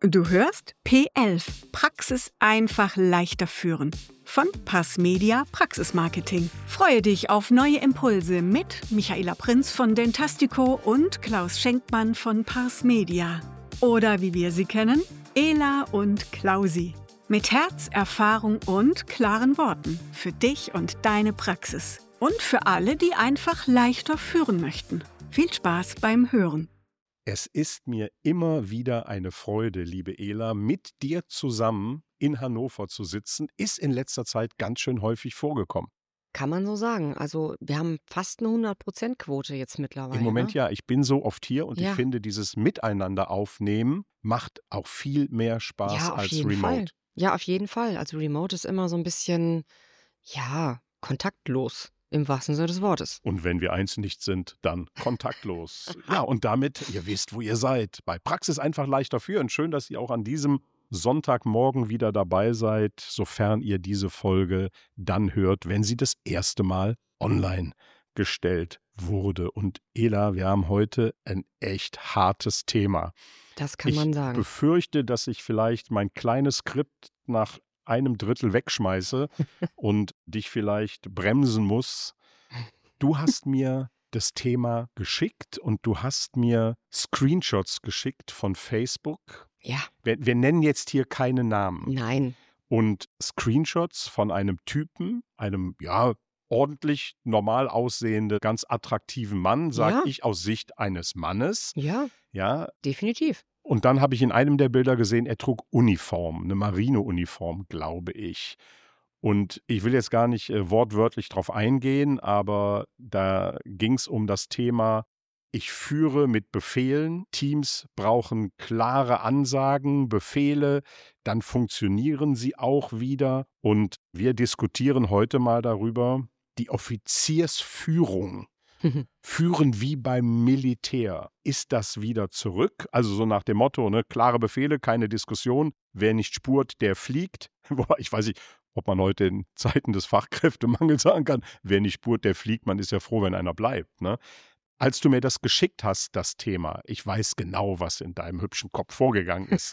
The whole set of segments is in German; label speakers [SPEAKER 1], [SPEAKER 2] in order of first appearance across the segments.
[SPEAKER 1] Du hörst P11, Praxis einfach leichter führen. Von Passmedia Praxismarketing. Freue dich auf neue Impulse mit Michaela Prinz von Dentastico und Klaus Schenkmann von Passmedia. Oder wie wir sie kennen, Ela und Klausi. Mit Herz, Erfahrung und klaren Worten. Für dich und deine Praxis. Und für alle, die einfach leichter führen möchten. Viel Spaß beim Hören.
[SPEAKER 2] Es ist mir immer wieder eine Freude, liebe Ela, mit dir zusammen in Hannover zu sitzen. Ist in letzter Zeit ganz schön häufig vorgekommen.
[SPEAKER 3] Kann man so sagen. Also wir haben fast eine 100%-Quote jetzt mittlerweile.
[SPEAKER 2] Im Moment
[SPEAKER 3] ne?
[SPEAKER 2] ja, ich bin so oft hier und ich
[SPEAKER 3] Ja.
[SPEAKER 2] finde, dieses Miteinander aufnehmen macht auch viel mehr Spaß
[SPEAKER 3] Ja, auf
[SPEAKER 2] als
[SPEAKER 3] jeden Fall.
[SPEAKER 2] remote.
[SPEAKER 3] Ja, auf jeden Fall. Also Remote ist immer so ein bisschen, ja, kontaktlos im wahrsten Sinne des Wortes.
[SPEAKER 2] Und wenn wir eins nicht sind, dann kontaktlos. Ja, und damit, ihr wisst, wo ihr seid. Bei Praxis einfach leichter führen. Schön, dass ihr auch an diesem Sonntagmorgen wieder dabei seid, sofern ihr diese Folge dann hört, wenn sie das erste Mal online gestellt wurde. Und Ela, wir haben heute ein echt hartes Thema.
[SPEAKER 3] Das kann man
[SPEAKER 2] Ich
[SPEAKER 3] sagen.
[SPEAKER 2] befürchte, dass ich vielleicht mein kleines Skript nach einem Drittel wegschmeiße und dich vielleicht bremsen muss. Du hast mir das Thema geschickt und du hast mir Screenshots geschickt von Facebook.
[SPEAKER 3] Ja,
[SPEAKER 2] Wir nennen jetzt hier keine Namen.
[SPEAKER 3] nein.
[SPEAKER 2] Und Screenshots von einem Typen, einem, ja, ordentlich normal aussehende, ganz attraktiven Mann, sag
[SPEAKER 3] Ja.
[SPEAKER 2] ich aus Sicht eines Mannes.
[SPEAKER 3] Ja,
[SPEAKER 2] Ja,
[SPEAKER 3] definitiv.
[SPEAKER 2] und dann habe ich in einem der Bilder gesehen, er trug Uniform, eine Marineuniform, glaube ich. Und ich will jetzt gar nicht wortwörtlich drauf eingehen, aber da ging es um das Thema, ich führe mit Befehlen. Teams brauchen klare Ansagen, Befehle, dann funktionieren sie auch wieder. Und wir diskutieren heute mal darüber, die Offiziersführung. Führen wie beim Militär. Ist das wieder zurück? Also so nach dem Motto, ne, klare Befehle, keine Diskussion. Wer nicht spurt, der fliegt. Wobei, ich weiß nicht, ob man heute in Zeiten des Fachkräftemangels sagen kann, wer nicht spurt, der fliegt. Man ist ja froh, wenn einer bleibt. Ne? Als du mir das geschickt hast, das Thema, ich weiß genau, was in deinem hübschen Kopf vorgegangen ist.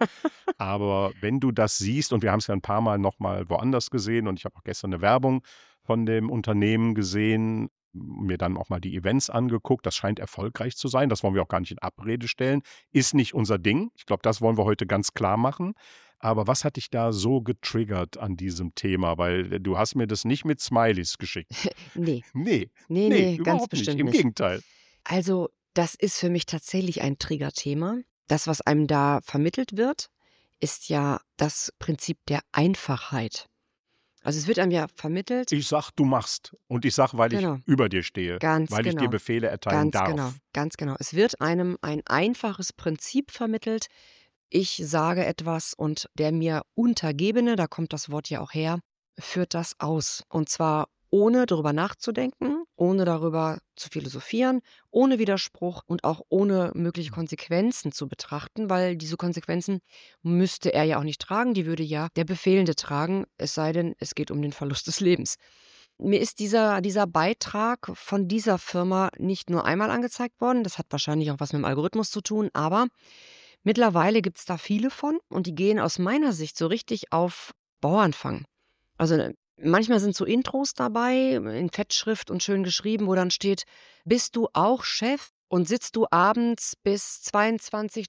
[SPEAKER 2] Aber wenn du das siehst, und wir haben es ja ein paar Mal nochmal woanders gesehen, und ich habe auch gestern eine Werbung von dem Unternehmen gesehen, mir dann auch mal die Events angeguckt. Das scheint erfolgreich zu sein. Das wollen wir auch gar nicht in Abrede stellen. Ist nicht unser Ding. Ich glaube, das wollen wir heute ganz klar machen. Aber was hat dich da so getriggert an diesem Thema? Weil du hast mir das nicht mit Smileys geschickt.
[SPEAKER 3] Nee,
[SPEAKER 2] Nee,
[SPEAKER 3] nee, ganz
[SPEAKER 2] überhaupt nicht.
[SPEAKER 3] bestimmt
[SPEAKER 2] Im
[SPEAKER 3] nicht.
[SPEAKER 2] Gegenteil.
[SPEAKER 3] Also das ist für mich tatsächlich ein Triggerthema. Das, was einem da vermittelt wird, ist ja das Prinzip der Einfachheit. Also es wird einem ja vermittelt,
[SPEAKER 2] Ich sag, du machst. Und ich sag, weil
[SPEAKER 3] Genau.
[SPEAKER 2] ich über dir stehe.
[SPEAKER 3] Ganz
[SPEAKER 2] weil ich dir
[SPEAKER 3] genau.
[SPEAKER 2] Befehle erteilen
[SPEAKER 3] ganz
[SPEAKER 2] darf.
[SPEAKER 3] genau, ganz genau. Es wird einem ein einfaches Prinzip vermittelt. Ich sage etwas und der mir Untergebene, da kommt das Wort ja auch her, führt das aus. Und zwar ohne darüber nachzudenken, ohne darüber zu philosophieren, ohne Widerspruch und auch ohne mögliche Konsequenzen zu betrachten, weil diese Konsequenzen müsste er ja auch nicht tragen, die würde ja der Befehlende tragen, es sei denn, es geht um den Verlust des Lebens. Mir ist dieser Beitrag von dieser Firma nicht nur einmal angezeigt worden, das hat wahrscheinlich auch was mit dem Algorithmus zu tun, aber mittlerweile gibt es da viele von und die gehen aus meiner Sicht so richtig auf Bauernfang. Also manchmal sind so Intros dabei, in Fettschrift und schön geschrieben, wo dann steht, bist du auch Chef und sitzt du abends bis 22,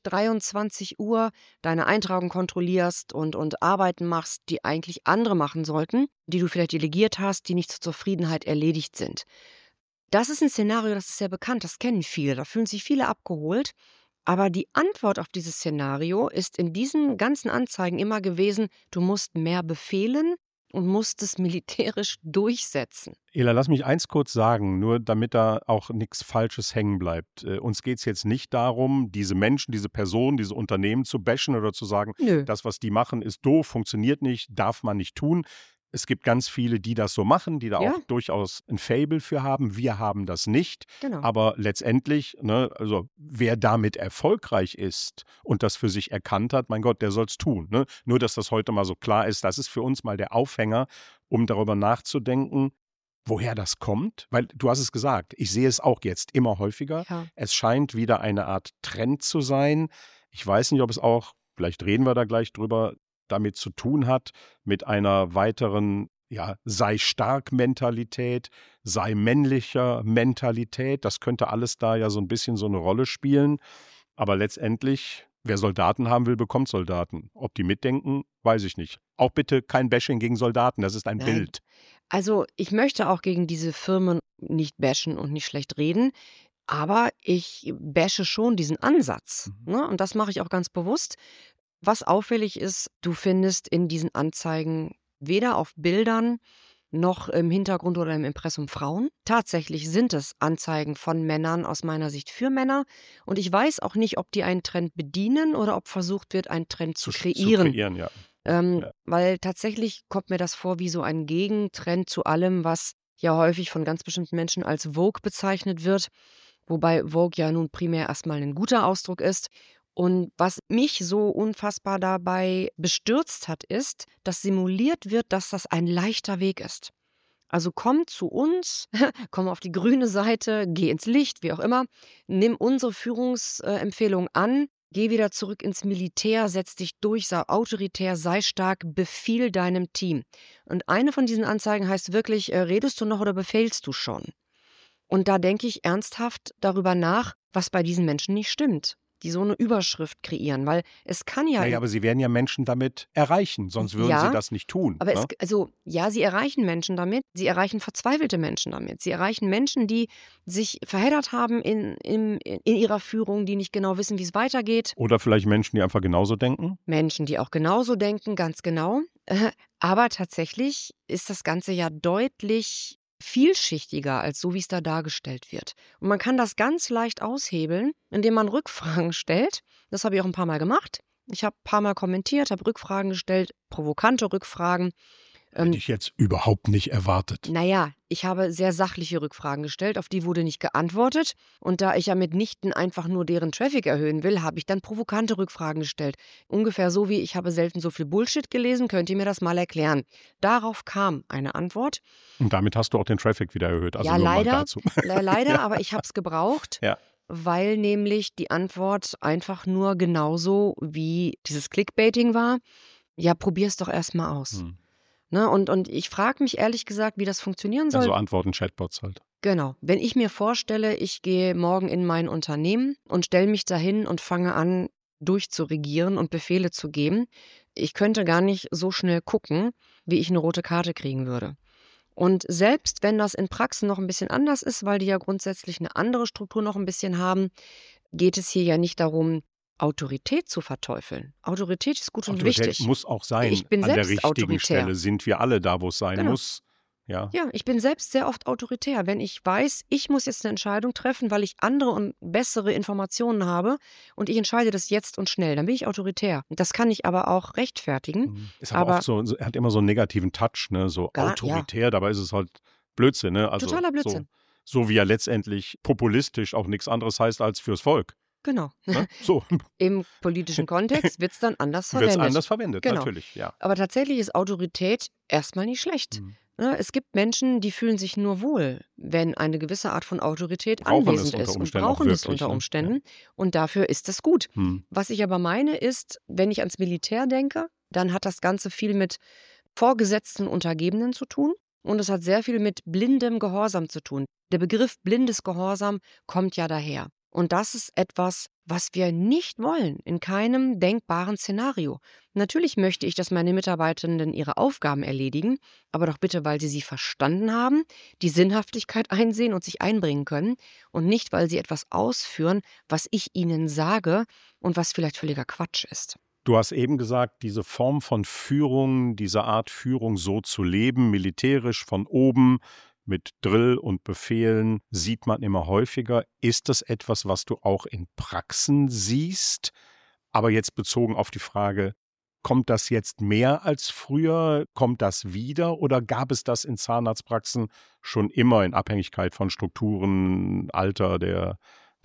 [SPEAKER 3] 23 Uhr deine Eintragung kontrollierst und Arbeiten machst, die eigentlich andere machen sollten, die du vielleicht delegiert hast, die nicht zur Zufriedenheit erledigt sind. Das ist ein Szenario, das ist sehr bekannt, das kennen viele, da fühlen sich viele abgeholt. Aber die Antwort auf dieses Szenario ist in diesen ganzen Anzeigen immer gewesen, du musst mehr befehlen und musst es militärisch durchsetzen.
[SPEAKER 2] Ela, lass mich eins kurz sagen, nur damit da auch nichts Falsches hängen bleibt. Uns geht es jetzt nicht darum, diese Menschen, diese Personen, diese Unternehmen zu bashen oder zu sagen,
[SPEAKER 3] Nö.
[SPEAKER 2] das, was die machen, ist doof, funktioniert nicht, darf man nicht tun. Es gibt ganz viele, die das so machen, die da
[SPEAKER 3] Ja.
[SPEAKER 2] auch durchaus ein Faible für haben. Wir haben das nicht.
[SPEAKER 3] Genau.
[SPEAKER 2] Aber letztendlich, ne, also wer damit erfolgreich ist und das für sich erkannt hat, mein Gott, der soll es tun. Ne? Nur, dass das heute mal so klar ist, das ist für uns mal der Aufhänger, um darüber nachzudenken, woher das kommt. Weil du hast es gesagt, ich sehe es auch jetzt immer häufiger.
[SPEAKER 3] Ja.
[SPEAKER 2] Es scheint wieder eine Art Trend zu sein. Ich weiß nicht, ob es auch vielleicht reden wir da gleich drüber, damit zu tun hat, mit einer weiteren, sei stark Mentalität, sei männlicher Mentalität. Das könnte alles da ja so ein bisschen so eine Rolle spielen. Aber letztendlich, wer Soldaten haben will, bekommt Soldaten. Ob die mitdenken, weiß ich nicht. Auch bitte kein Bashing gegen Soldaten, das ist ein
[SPEAKER 3] Nein.
[SPEAKER 2] Bild.
[SPEAKER 3] Also ich möchte auch gegen diese Firmen nicht bashen und nicht schlecht reden, aber ich bashe schon diesen Ansatz. Ne? Und das mache ich auch ganz bewusst. Was auffällig ist, du findest in diesen Anzeigen weder auf Bildern noch im Hintergrund oder im Impressum Frauen. Tatsächlich sind es Anzeigen von Männern aus meiner Sicht für Männer. Und ich weiß auch nicht, ob die einen Trend bedienen oder ob versucht wird, einen Trend zu kreieren.
[SPEAKER 2] Ja.
[SPEAKER 3] Weil tatsächlich kommt mir das vor wie so ein Gegentrend zu allem, was ja häufig von ganz bestimmten Menschen als Vogue bezeichnet wird. Wobei Vogue ja nun primär erstmal ein guter Ausdruck ist. Und was mich so unfassbar dabei bestürzt hat, ist, dass simuliert wird, dass das ein leichter Weg ist. Also komm zu uns, komm auf die grüne Seite, geh ins Licht, wie auch immer, nimm unsere Führungsempfehlung an, geh wieder zurück ins Militär, setz dich durch, sei autoritär, sei stark, befiehl deinem Team. Und eine von diesen Anzeigen heißt wirklich, redest du noch oder befehlst du schon? Und da denke ich ernsthaft darüber nach, was bei diesen Menschen nicht stimmt, die so eine Überschrift kreieren, weil es kann ja...
[SPEAKER 2] Naja, aber sie werden ja Menschen damit erreichen, sonst würden sie das nicht tun.
[SPEAKER 3] Aber
[SPEAKER 2] ne?
[SPEAKER 3] Sie erreichen Menschen damit, sie erreichen verzweifelte Menschen damit, sie erreichen Menschen, die sich verheddert haben in ihrer Führung, die nicht genau wissen, wie es weitergeht.
[SPEAKER 2] Oder vielleicht Menschen, die einfach genauso denken.
[SPEAKER 3] Menschen, die auch genauso denken, ganz genau. Aber tatsächlich ist das Ganze ja deutlich vielschichtiger als so, wie es da dargestellt wird. Und man kann das ganz leicht aushebeln, indem man Rückfragen stellt. Das habe ich auch ein paar Mal gemacht. Ich habe ein paar Mal kommentiert, habe Rückfragen gestellt, provokante Rückfragen.
[SPEAKER 2] Hätte ich jetzt überhaupt nicht erwartet.
[SPEAKER 3] Naja, ich habe sehr sachliche Rückfragen gestellt, auf die wurde nicht geantwortet. Und da ich ja mitnichten einfach nur deren Traffic erhöhen will, habe ich dann provokante Rückfragen gestellt. Ungefähr so wie, ich habe selten so viel Bullshit gelesen, könnt ihr mir das mal erklären? Darauf kam eine Antwort.
[SPEAKER 2] Und damit hast du auch den Traffic wieder erhöht. Also
[SPEAKER 3] ja,
[SPEAKER 2] nur
[SPEAKER 3] leider,
[SPEAKER 2] mal dazu.
[SPEAKER 3] leider, aber ich habe es gebraucht.
[SPEAKER 2] Ja.
[SPEAKER 3] Weil nämlich die Antwort einfach nur genauso wie dieses Clickbaiting war. Ja, probier's doch erstmal aus. Ne, und ich frage mich ehrlich gesagt, wie das funktionieren soll.
[SPEAKER 2] Also Antworten-Chatbots halt.
[SPEAKER 3] Genau. Wenn ich mir vorstelle, ich gehe morgen in mein Unternehmen und stelle mich dahin und fange an, durchzuregieren und Befehle zu geben, ich könnte gar nicht so schnell gucken, wie ich eine rote Karte kriegen würde. Und selbst wenn das in Praxen noch ein bisschen anders ist, weil die ja grundsätzlich eine andere Struktur noch ein bisschen haben, geht es hier ja nicht darum, Autorität zu verteufeln. Autorität ist gut und wichtig.
[SPEAKER 2] Muss auch sein.
[SPEAKER 3] Ich bin
[SPEAKER 2] An der
[SPEAKER 3] selbst
[SPEAKER 2] richtigen
[SPEAKER 3] autoritär.
[SPEAKER 2] Stelle sind wir alle da, wo es sein muss. Ja,
[SPEAKER 3] ich bin selbst sehr oft autoritär. Wenn ich weiß, ich muss jetzt eine Entscheidung treffen, weil ich andere und bessere Informationen habe und ich entscheide das jetzt und schnell, dann bin ich autoritär. Das kann ich aber auch rechtfertigen.
[SPEAKER 2] Ist aber oft so, er hat immer so einen negativen Touch, ne? So autoritär, dabei ist es halt Blödsinn. Ne? Also
[SPEAKER 3] totaler Blödsinn.
[SPEAKER 2] So wie er letztendlich populistisch auch nichts anderes heißt als fürs Volk.
[SPEAKER 3] Genau.
[SPEAKER 2] Ne? So.
[SPEAKER 3] Im politischen Kontext wird es dann anders verwendet. Genau.
[SPEAKER 2] Natürlich, ja.
[SPEAKER 3] Aber tatsächlich ist Autorität erstmal nicht schlecht. Es gibt Menschen, die fühlen sich nur wohl, wenn eine gewisse Art von Autorität anwesend ist und brauchen es unter Umständen. Und dafür ist es gut. Was ich aber meine ist, wenn ich ans Militär denke, dann hat das Ganze viel mit vorgesetzten Untergebenen zu tun. Und es hat sehr viel mit blindem Gehorsam zu tun. Der Begriff blindes Gehorsam kommt ja daher. Und das ist etwas, was wir nicht wollen, in keinem denkbaren Szenario. Natürlich möchte ich, dass meine Mitarbeitenden ihre Aufgaben erledigen, aber doch bitte, weil sie verstanden haben, die Sinnhaftigkeit einsehen und sich einbringen können und nicht, weil sie etwas ausführen, was ich ihnen sage und was vielleicht völliger Quatsch ist.
[SPEAKER 2] Du hast eben gesagt, diese Form von Führung, diese Art Führung so zu leben, militärisch von oben, mit Drill und Befehlen, sieht man immer häufiger. Ist das etwas, was du auch in Praxen siehst? Aber jetzt bezogen auf die Frage, kommt das jetzt mehr als früher? Kommt das wieder? Oder gab es das in Zahnarztpraxen schon immer in Abhängigkeit von Strukturen, Alter der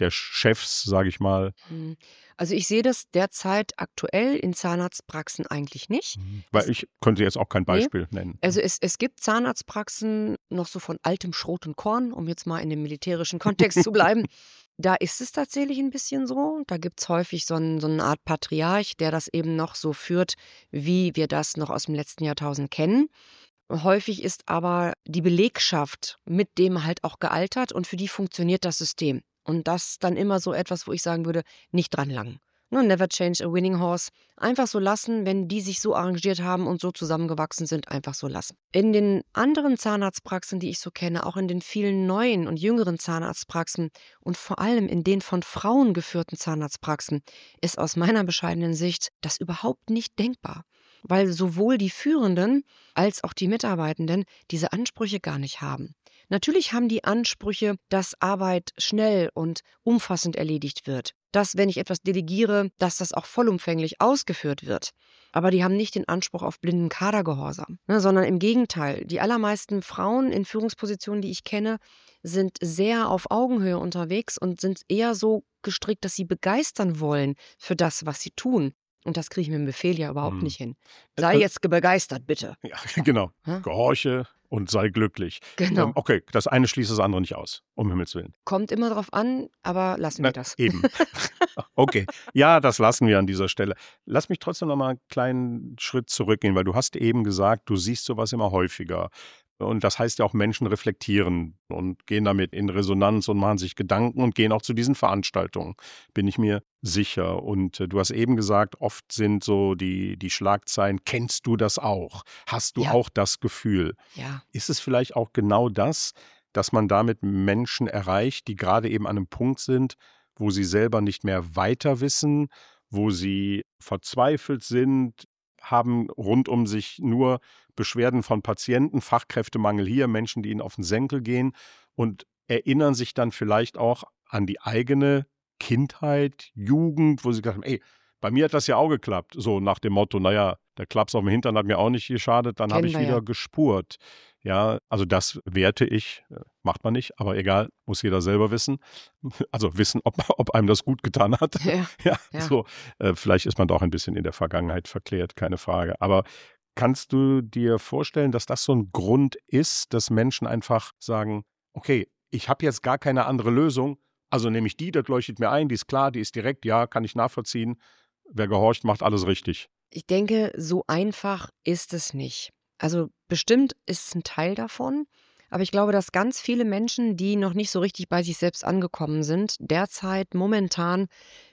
[SPEAKER 2] Chefs, sage ich mal?
[SPEAKER 3] Also ich sehe das derzeit aktuell in Zahnarztpraxen eigentlich nicht.
[SPEAKER 2] Weil ich könnte jetzt auch kein Beispiel nennen.
[SPEAKER 3] Also es gibt Zahnarztpraxen noch so von altem Schrot und Korn, um jetzt mal in dem militärischen Kontext zu bleiben. Da ist es tatsächlich ein bisschen so. Da gibt es häufig so eine Art Patriarch, der das eben noch so führt, wie wir das noch aus dem letzten Jahrtausend kennen. Häufig ist aber die Belegschaft mit dem halt auch gealtert und für die funktioniert das System. Und das dann immer so etwas, wo ich sagen würde, nicht dran langen. Never change a winning horse. Einfach so lassen, wenn die sich so arrangiert haben und so zusammengewachsen sind, einfach so lassen. In den anderen Zahnarztpraxen, die ich so kenne, auch in den vielen neuen und jüngeren Zahnarztpraxen und vor allem in den von Frauen geführten Zahnarztpraxen, ist aus meiner bescheidenen Sicht das überhaupt nicht denkbar. Weil sowohl die Führenden als auch die Mitarbeitenden diese Ansprüche gar nicht haben. Natürlich haben die Ansprüche, dass Arbeit schnell und umfassend erledigt wird. Dass, wenn ich etwas delegiere, dass das auch vollumfänglich ausgeführt wird. Aber die haben nicht den Anspruch auf blinden Kadergehorsam, sondern im Gegenteil. Die allermeisten Frauen in Führungspositionen, die ich kenne, sind sehr auf Augenhöhe unterwegs und sind eher so gestrickt, dass sie begeistern wollen für das, was sie tun. Und das kriege ich mit dem Befehl ja überhaupt nicht hin. Sei jetzt begeistert, bitte.
[SPEAKER 2] Ja, genau.
[SPEAKER 3] Hä?
[SPEAKER 2] Gehorche und sei glücklich.
[SPEAKER 3] Genau.
[SPEAKER 2] Okay, das eine schließt das andere nicht aus, um Himmels Willen.
[SPEAKER 3] Kommt immer drauf an, aber lassen wir das.
[SPEAKER 2] Eben. Okay, ja, das lassen wir an dieser Stelle. Lass mich trotzdem noch mal einen kleinen Schritt zurückgehen, weil du hast eben gesagt, du siehst sowas immer häufiger. Und das heißt ja auch, Menschen reflektieren und gehen damit in Resonanz und machen sich Gedanken und gehen auch zu diesen Veranstaltungen, bin ich mir sicher. Und du hast eben gesagt, oft sind so die Schlagzeilen, kennst du das auch? Hast du
[SPEAKER 3] Ja.
[SPEAKER 2] auch das Gefühl?
[SPEAKER 3] Ja.
[SPEAKER 2] Ist es vielleicht auch genau das, dass man damit Menschen erreicht, die gerade eben an einem Punkt sind, wo sie selber nicht mehr weiter wissen, wo sie verzweifelt sind, haben rund um sich nur Beschwerden von Patienten, Fachkräftemangel hier, Menschen, die ihnen auf den Senkel gehen und erinnern sich dann vielleicht auch an die eigene Kindheit, Jugend, wo sie gesagt haben, ey, bei mir hat das ja auch geklappt. So nach dem Motto, naja, der Klaps auf dem Hintern hat mir auch nicht geschadet, dann habe
[SPEAKER 3] Kennen
[SPEAKER 2] ich
[SPEAKER 3] wir
[SPEAKER 2] wieder
[SPEAKER 3] ja.
[SPEAKER 2] gespurt. Ja, also das werte ich, macht man nicht, aber egal, muss jeder selber wissen. Also wissen, ob einem das gut getan hat.
[SPEAKER 3] Ja.
[SPEAKER 2] So, vielleicht ist man doch ein bisschen in der Vergangenheit verklärt, keine Frage. Aber kannst du dir vorstellen, dass das so ein Grund ist, dass Menschen einfach sagen, okay, ich habe jetzt gar keine andere Lösung, also nehme ich die, das leuchtet mir ein, die ist klar, die ist direkt, ja, kann ich nachvollziehen. Wer gehorcht, macht alles richtig.
[SPEAKER 3] Ich denke, so einfach ist es nicht. Also bestimmt ist es ein Teil davon, aber ich glaube, dass ganz viele Menschen, die noch nicht so richtig bei sich selbst angekommen sind, derzeit momentan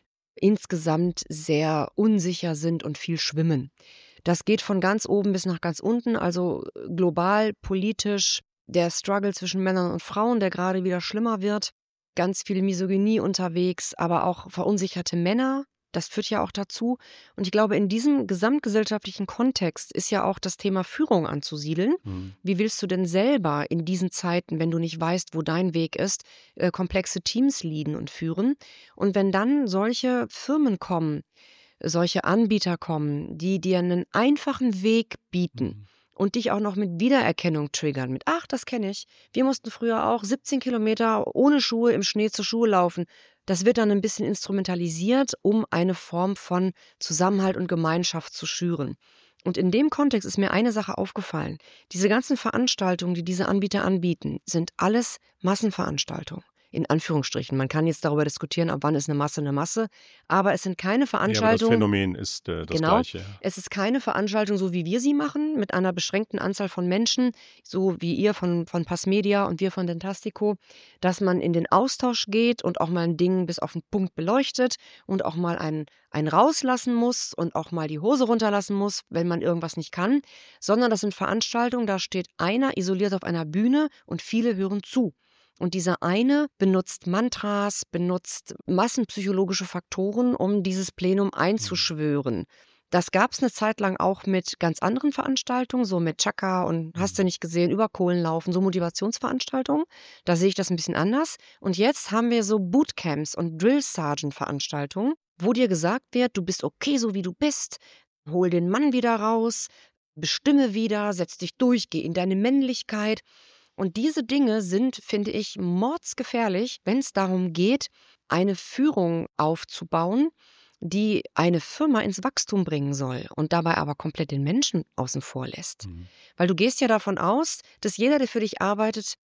[SPEAKER 3] insgesamt sehr unsicher sind und viel schwimmen. Das geht von ganz oben bis nach ganz unten, also global, politisch, der Struggle zwischen Männern und Frauen, der gerade wieder schlimmer wird, ganz viel Misogynie unterwegs, aber auch verunsicherte Männer. Das führt ja auch dazu. Und ich glaube, in diesem gesamtgesellschaftlichen Kontext ist ja auch das Thema Führung anzusiedeln. Wie willst du denn selber in diesen Zeiten, wenn du nicht weißt, wo dein Weg ist, komplexe Teams leaden und führen? Und wenn dann solche Firmen kommen, solche Anbieter kommen, die dir einen einfachen Weg bieten und dich auch noch mit Wiedererkennung triggern, mit, ach, das kenne ich. Wir mussten früher auch 17 Kilometer ohne Schuhe im Schnee zur Schule laufen. Das wird dann ein bisschen instrumentalisiert, um eine Form von Zusammenhalt und Gemeinschaft zu schüren. Und in dem Kontext ist mir eine Sache aufgefallen. Diese ganzen Veranstaltungen, die diese Anbieter anbieten, sind alles Massenveranstaltungen. In Anführungsstrichen. Man kann jetzt darüber diskutieren, ab wann ist eine Masse, aber es sind keine
[SPEAKER 2] Ja, aber das
[SPEAKER 3] Veranstaltungen.
[SPEAKER 2] Phänomen ist das
[SPEAKER 3] Genau,
[SPEAKER 2] Gleiche.
[SPEAKER 3] es ist keine Veranstaltung, so wie wir sie machen, mit einer beschränkten Anzahl von Menschen, so wie ihr von Passmedia und wir von Dentastico, dass man in den Austausch geht und auch mal ein Ding bis auf den Punkt beleuchtet und auch mal einen rauslassen muss und auch mal die Hose runterlassen muss, wenn man irgendwas nicht kann, sondern das sind Veranstaltungen, da steht einer isoliert auf einer Bühne und viele hören zu. Und dieser eine benutzt Mantras, benutzt massenpsychologische Faktoren, um dieses Plenum einzuschwören. Das gab es eine Zeit lang auch mit ganz anderen Veranstaltungen, so mit Chaka und hast du nicht gesehen, über Kohlenlaufen, so Motivationsveranstaltungen. Da sehe ich das ein bisschen anders. Und jetzt haben wir so Bootcamps und Drill-Sergeant-Veranstaltungen, wo dir gesagt wird, du bist okay, so wie du bist, hol den Mann wieder raus, bestimme wieder, setz dich durch, geh in deine Männlichkeit. Und diese Dinge sind, finde ich, mordsgefährlich, wenn es darum geht, eine Führung aufzubauen, die eine Firma ins Wachstum bringen soll und dabei aber komplett den Menschen außen vor lässt. Weil du gehst ja davon aus, dass jeder, der für dich arbeitet,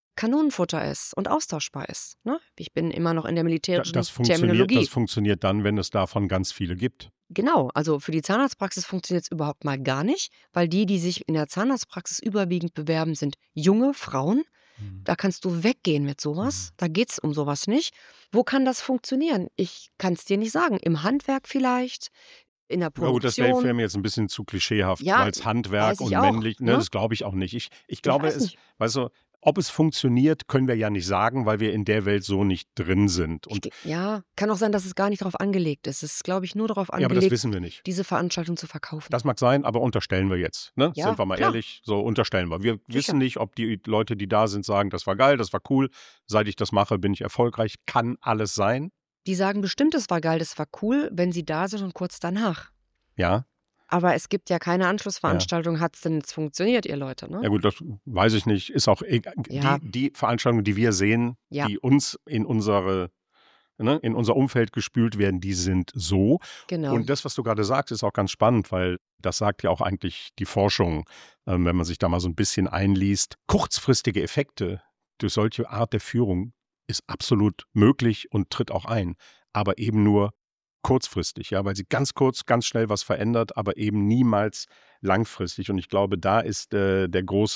[SPEAKER 3] Kanonenfutter ist und austauschbar ist. Ne? Ich bin immer noch in der militärischen
[SPEAKER 2] Das
[SPEAKER 3] Terminologie.
[SPEAKER 2] funktioniert dann, wenn es davon ganz viele gibt.
[SPEAKER 3] Genau, also für die Zahnarztpraxis funktioniert es überhaupt mal gar nicht, weil die sich in der Zahnarztpraxis überwiegend bewerben, sind junge Frauen. Da kannst du weggehen mit sowas. Da geht es um sowas nicht. Wo kann das funktionieren? Ich kann es dir nicht sagen. Im Handwerk vielleicht, in der
[SPEAKER 2] Ja gut, das wäre
[SPEAKER 3] Produktion.
[SPEAKER 2] mir jetzt ein bisschen zu klischeehaft,
[SPEAKER 3] Ja,
[SPEAKER 2] weil es Handwerk
[SPEAKER 3] weiß ich
[SPEAKER 2] und
[SPEAKER 3] auch.
[SPEAKER 2] männlich, ne,
[SPEAKER 3] Ne?
[SPEAKER 2] das glaube ich auch nicht. Ich
[SPEAKER 3] Ich
[SPEAKER 2] glaube,
[SPEAKER 3] weiß nicht.
[SPEAKER 2] weißt du, ob es funktioniert, können wir ja nicht sagen, weil wir in der Welt so nicht drin sind. Und
[SPEAKER 3] Ja, kann auch sein, dass es gar nicht darauf angelegt ist. Es ist, glaube ich, nur darauf
[SPEAKER 2] ja, aber das
[SPEAKER 3] angelegt,
[SPEAKER 2] wissen wir nicht.
[SPEAKER 3] diese Veranstaltung zu verkaufen.
[SPEAKER 2] Das mag sein, aber unterstellen wir jetzt. Ne?
[SPEAKER 3] Ja,
[SPEAKER 2] Sind wir mal
[SPEAKER 3] klar.
[SPEAKER 2] ehrlich, so unterstellen wir. Wir
[SPEAKER 3] Sicher.
[SPEAKER 2] wissen nicht, ob die Leute, die da sind, sagen, das war geil, das war cool. Seit ich das mache, bin ich erfolgreich. Kann alles sein.
[SPEAKER 3] Die sagen bestimmt, es war geil, das war cool, wenn sie da sind und kurz danach.
[SPEAKER 2] Ja.
[SPEAKER 3] Aber es gibt ja keine Anschlussveranstaltung. Hat es denn jetzt funktioniert, ihr Leute? Ne?
[SPEAKER 2] Ja gut, das weiß ich nicht. Ist auch
[SPEAKER 3] Ja.
[SPEAKER 2] die Veranstaltungen, die wir sehen,
[SPEAKER 3] Ja.
[SPEAKER 2] die uns in unser Umfeld gespült werden, die sind so.
[SPEAKER 3] Genau.
[SPEAKER 2] Und das, was du gerade sagst, ist auch ganz spannend, weil das sagt ja auch eigentlich die Forschung, wenn man sich da mal so ein bisschen einliest. Kurzfristige Effekte durch solche Art der Führung ist absolut möglich und tritt auch ein, aber eben nur kurzfristig, ja, weil sie ganz kurz, ganz schnell was verändert, aber eben niemals langfristig. Und ich glaube, da ist das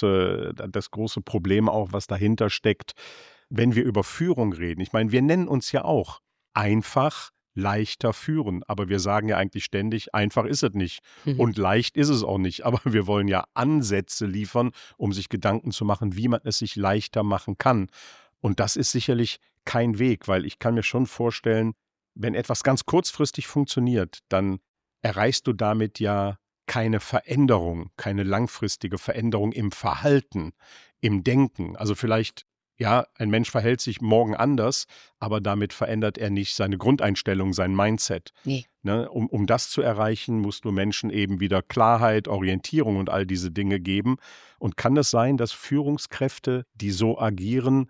[SPEAKER 2] große Problem auch, was dahinter steckt, wenn wir über Führung reden. Ich meine, wir nennen uns ja auch einfach leichter führen, aber wir sagen ja eigentlich ständig, einfach ist es nicht und leicht ist es auch nicht, aber wir wollen ja Ansätze liefern, um sich Gedanken zu machen, wie man es sich leichter machen kann. Und das ist sicherlich kein Weg, weil ich kann mir schon vorstellen, wenn etwas ganz kurzfristig funktioniert, dann erreichst du damit ja keine Veränderung, keine langfristige Veränderung im Verhalten, im Denken. Also vielleicht, ja, ein Mensch verhält sich morgen anders, aber damit verändert er nicht seine Grundeinstellung, sein Mindset.
[SPEAKER 3] Nee.
[SPEAKER 2] Ne? Um das zu erreichen, musst du Menschen eben wieder Klarheit, Orientierung und all diese Dinge geben. Und kann es sein, dass Führungskräfte, die so agieren,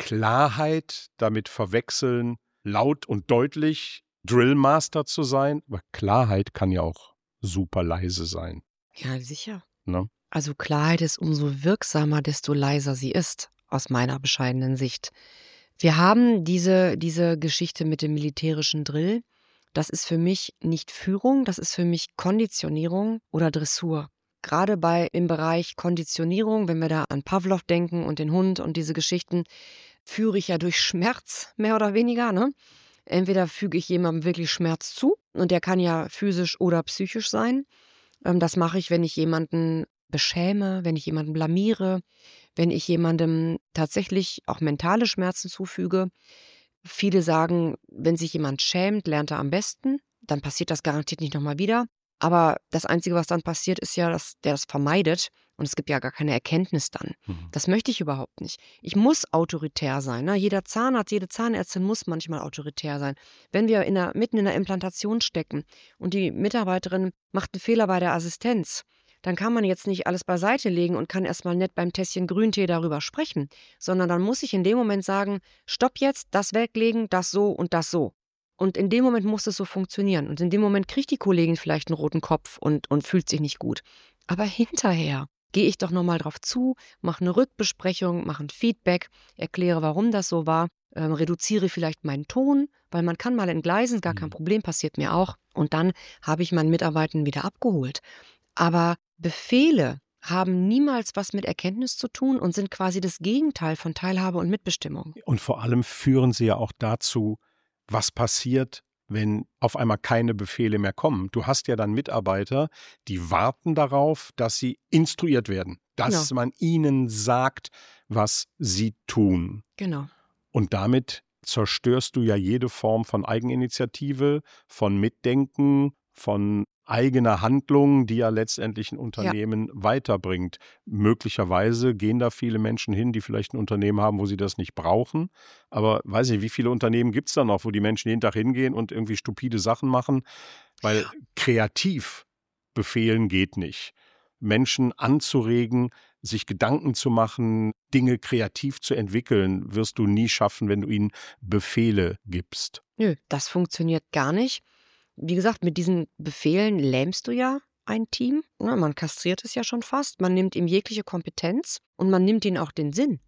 [SPEAKER 2] Klarheit damit verwechseln, laut und deutlich Drillmaster zu sein? Aber Klarheit kann ja auch super leise sein.
[SPEAKER 3] Ja, sicher.
[SPEAKER 2] Ne?
[SPEAKER 3] Also Klarheit ist umso wirksamer, desto leiser sie ist, aus meiner bescheidenen Sicht. Wir haben diese Geschichte mit dem militärischen Drill. Das ist für mich nicht Führung, das ist für mich Konditionierung oder Dressur. Gerade im Bereich Konditionierung, wenn wir da an Pavlov denken und den Hund und diese Geschichten, führe ich ja durch Schmerz, mehr oder weniger. Ne? Entweder füge ich jemandem wirklich Schmerz zu und der kann ja physisch oder psychisch sein. Das mache ich, wenn ich jemanden beschäme, wenn ich jemanden blamiere, wenn ich jemandem tatsächlich auch mentale Schmerzen zufüge. Viele sagen, wenn sich jemand schämt, lernt er am besten. Dann passiert das garantiert nicht nochmal wieder. Aber das Einzige, was dann passiert, ist ja, dass der das vermeidet. Und es gibt ja gar keine Erkenntnis dann. Das möchte ich überhaupt nicht. Ich muss autoritär sein. Ne? Jeder Zahnarzt, jede Zahnärztin muss manchmal autoritär sein. Wenn wir mitten in der Implantation stecken und die Mitarbeiterin macht einen Fehler bei der Assistenz, dann kann man jetzt nicht alles beiseite legen und kann erstmal nett beim Tässchen Grüntee darüber sprechen, sondern dann muss ich in dem Moment sagen, stopp jetzt, das weglegen, das so und das so. Und in dem Moment muss es so funktionieren. Und in dem Moment kriegt die Kollegin vielleicht einen roten Kopf und fühlt sich nicht gut. Aber hinterher gehe ich doch nochmal drauf zu, mache eine Rückbesprechung, mache ein Feedback, erkläre, warum das so war, reduziere vielleicht meinen Ton, weil man kann mal entgleisen, gar kein Problem, passiert mir auch. Und dann habe ich meinen Mitarbeitern wieder abgeholt. Aber Befehle haben niemals was mit Erkenntnis zu tun und sind quasi das Gegenteil von Teilhabe und Mitbestimmung.
[SPEAKER 2] Und vor allem führen sie ja auch dazu, was passiert, wenn auf einmal keine Befehle mehr kommen. Du hast ja dann Mitarbeiter, die warten darauf, dass sie instruiert werden, dass man ihnen sagt, was sie tun.
[SPEAKER 3] Genau.
[SPEAKER 2] Und damit zerstörst du ja jede Form von Eigeninitiative, von Mitdenken, von eigener Handlung, die ja letztendlich ein Unternehmen weiterbringt. Möglicherweise gehen da viele Menschen hin, die vielleicht ein Unternehmen haben, wo sie das nicht brauchen. Aber weiß nicht, wie viele Unternehmen gibt es da noch, wo die Menschen jeden Tag hingehen und irgendwie stupide Sachen machen? Weil kreativ befehlen geht nicht. Menschen anzuregen, sich Gedanken zu machen, Dinge kreativ zu entwickeln, wirst du nie schaffen, wenn du ihnen Befehle gibst.
[SPEAKER 3] Nö, das funktioniert gar nicht. Wie gesagt, mit diesen Befehlen lähmst du ja ein Team. Man kastriert es ja schon fast. Man nimmt ihm jegliche Kompetenz und man nimmt ihm auch den Sinn.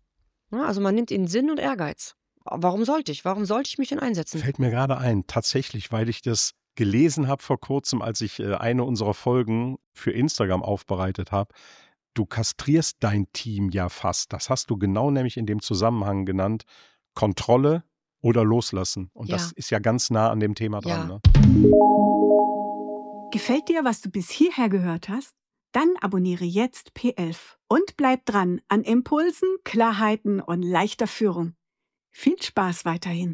[SPEAKER 3] Ja, also man nimmt ihnen Sinn und Ehrgeiz. Warum sollte ich? Warum sollte ich mich denn einsetzen?
[SPEAKER 2] Fällt mir gerade ein, tatsächlich, weil ich das gelesen habe vor kurzem, als ich eine unserer Folgen für Instagram aufbereitet habe. Du kastrierst dein Team ja fast. Das hast du genau nämlich in dem Zusammenhang genannt. Kontrolle oder loslassen. Und das ist ja ganz nah an dem Thema dran. Ne?
[SPEAKER 1] Gefällt dir, was du bis hierher gehört hast? Dann abonniere jetzt P11 und bleib dran an Impulsen, Klarheiten und leichter Führung. Viel Spaß weiterhin.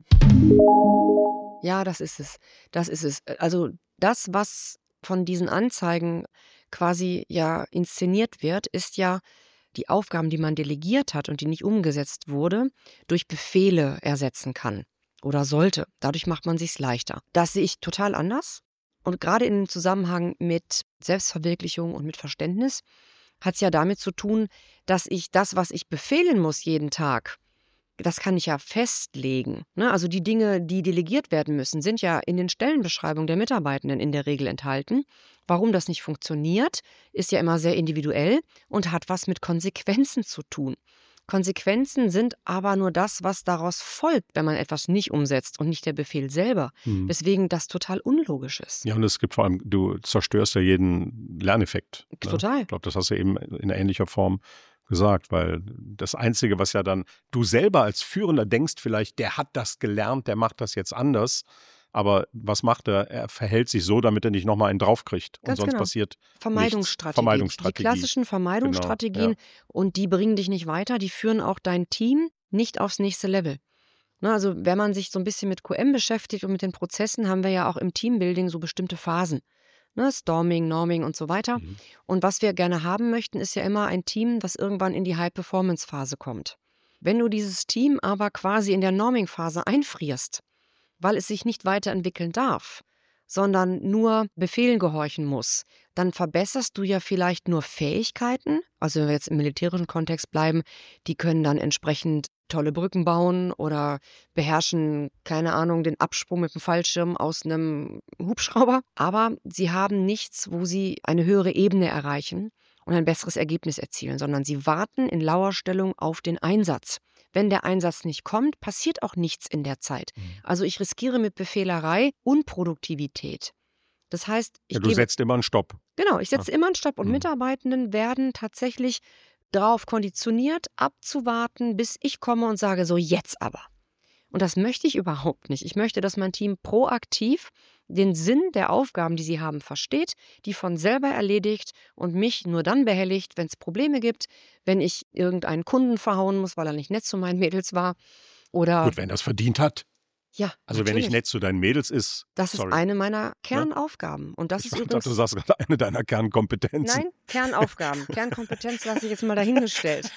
[SPEAKER 3] Ja, das ist es. Das ist es. Also das, was von diesen Anzeigen quasi ja inszeniert wird, ist ja die Aufgaben, die man delegiert hat und die nicht umgesetzt wurde, durch Befehle ersetzen kann oder sollte. Dadurch macht man sich's leichter. Das sehe ich total anders. Und gerade im Zusammenhang mit Selbstverwirklichung und mit Verständnis hat es ja damit zu tun, dass ich das, was ich befehlen muss jeden Tag, das kann ich ja festlegen. Ne? Also die Dinge, die delegiert werden müssen, sind ja in den Stellenbeschreibungen der Mitarbeitenden in der Regel enthalten. Warum das nicht funktioniert, ist ja immer sehr individuell und hat was mit Konsequenzen zu tun. Konsequenzen sind aber nur das, was daraus folgt, wenn man etwas nicht umsetzt und nicht der Befehl selber. Weswegen das total unlogisch ist.
[SPEAKER 2] Ja, und es gibt vor allem, du zerstörst ja jeden Lerneffekt. Ne?
[SPEAKER 3] Total.
[SPEAKER 2] Ich glaube, das hast du eben in ähnlicher Form gesagt, weil das Einzige, was ja dann du selber als Führender denkst, vielleicht, der hat das gelernt, der macht das jetzt anders. Aber was macht er? Er verhält sich so, damit er nicht nochmal einen draufkriegt. Und
[SPEAKER 3] Ganz
[SPEAKER 2] sonst
[SPEAKER 3] genau.
[SPEAKER 2] passiert
[SPEAKER 3] Vermeidungsstrategien. Die klassischen Vermeidungsstrategien,
[SPEAKER 2] Genau,
[SPEAKER 3] und die bringen dich nicht weiter, die führen auch dein Team nicht aufs nächste Level. Ne, also wenn man sich so ein bisschen mit QM beschäftigt und mit den Prozessen, haben wir ja auch im Teambuilding so bestimmte Phasen. Ne, Storming, Norming und so weiter. Und was wir gerne haben möchten, ist ja immer ein Team, das irgendwann in die High-Performance-Phase kommt. Wenn du dieses Team aber quasi in der Norming-Phase einfrierst, weil es sich nicht weiterentwickeln darf, sondern nur Befehlen gehorchen muss, dann verbesserst du ja vielleicht nur Fähigkeiten. Also wenn wir jetzt im militärischen Kontext bleiben, die können dann entsprechend tolle Brücken bauen oder beherrschen, keine Ahnung, den Absprung mit dem Fallschirm aus einem Hubschrauber. Aber sie haben nichts, wo sie eine höhere Ebene erreichen und ein besseres Ergebnis erzielen, sondern sie warten in Lauerstellung auf den Einsatz. Wenn der Einsatz nicht kommt, passiert auch nichts in der Zeit. Also ich riskiere mit Befehlerei Unproduktivität. Das heißt,
[SPEAKER 2] du setzt immer einen Stopp.
[SPEAKER 3] Genau, ich setze immer einen Stopp und Mitarbeitenden werden tatsächlich darauf konditioniert, abzuwarten, bis ich komme und sage, so jetzt aber. Und das möchte ich überhaupt nicht. Ich möchte, dass mein Team proaktiv den Sinn der Aufgaben, die sie haben, versteht, die von selber erledigt und mich nur dann behelligt, wenn es Probleme gibt, wenn ich irgendeinen Kunden verhauen muss, weil er nicht nett zu meinen Mädels war. Oder
[SPEAKER 2] Gut, wenn er es verdient hat.
[SPEAKER 3] Ja,
[SPEAKER 2] also
[SPEAKER 3] natürlich.
[SPEAKER 2] wenn nicht nett zu deinen Mädels ist.
[SPEAKER 3] Das ist eine meiner Kernaufgaben. Und das ist übrigens.
[SPEAKER 2] Du sagst gerade eine deiner Kernkompetenzen.
[SPEAKER 3] Nein, Kernaufgaben. Kernkompetenz lasse ich jetzt mal dahingestellt.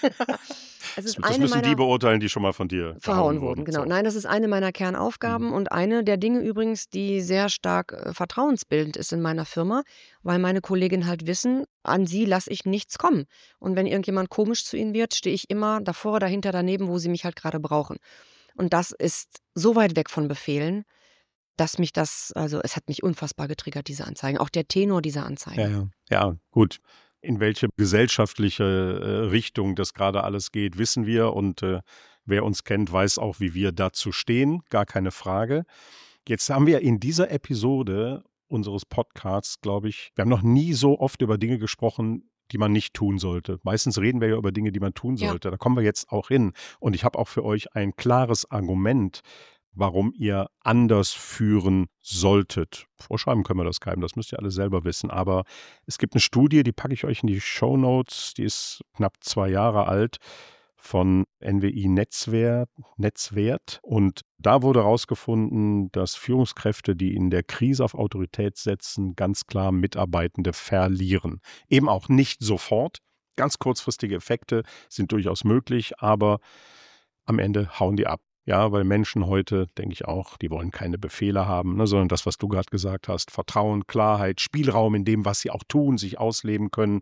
[SPEAKER 2] Das müssen die beurteilen, die schon mal von dir verhauen wurden.
[SPEAKER 3] Genau.
[SPEAKER 2] So.
[SPEAKER 3] Nein, das ist eine meiner Kernaufgaben und eine der Dinge übrigens, die sehr stark vertrauensbildend ist in meiner Firma, weil meine Kolleginnen halt wissen, an sie lasse ich nichts kommen. Und wenn irgendjemand komisch zu ihnen wird, stehe ich immer davor, dahinter, daneben, wo sie mich halt gerade brauchen. Und das ist so weit weg von Befehlen, dass mich es hat mich unfassbar getriggert, diese Anzeigen. Auch der Tenor dieser Anzeigen.
[SPEAKER 2] Ja, gut. In welche gesellschaftliche Richtung das gerade alles geht, wissen wir. Und wer uns kennt, weiß auch, wie wir dazu stehen. Gar keine Frage. Jetzt haben wir in dieser Episode unseres Podcasts, glaube ich, wir haben noch nie so oft über Dinge gesprochen, die man nicht tun sollte. Meistens reden wir ja über Dinge, die man tun sollte. Da kommen wir jetzt auch hin. Und ich habe auch für euch ein klares Argument, warum ihr anders führen solltet. Vorschreiben können wir das keinem, das müsst ihr alle selber wissen. Aber es gibt eine Studie, die packe ich euch in die Shownotes, die ist knapp 2 Jahre alt, von NWI Netzwert. Und da wurde herausgefunden, dass Führungskräfte, die in der Krise auf Autorität setzen, ganz klar Mitarbeitende verlieren. Eben auch nicht sofort. Ganz kurzfristige Effekte sind durchaus möglich, aber am Ende hauen die ab. Ja, weil Menschen heute, denke ich auch, die wollen keine Befehle haben, ne, sondern das, was du gerade gesagt hast, Vertrauen, Klarheit, Spielraum in dem, was sie auch tun, sich ausleben können.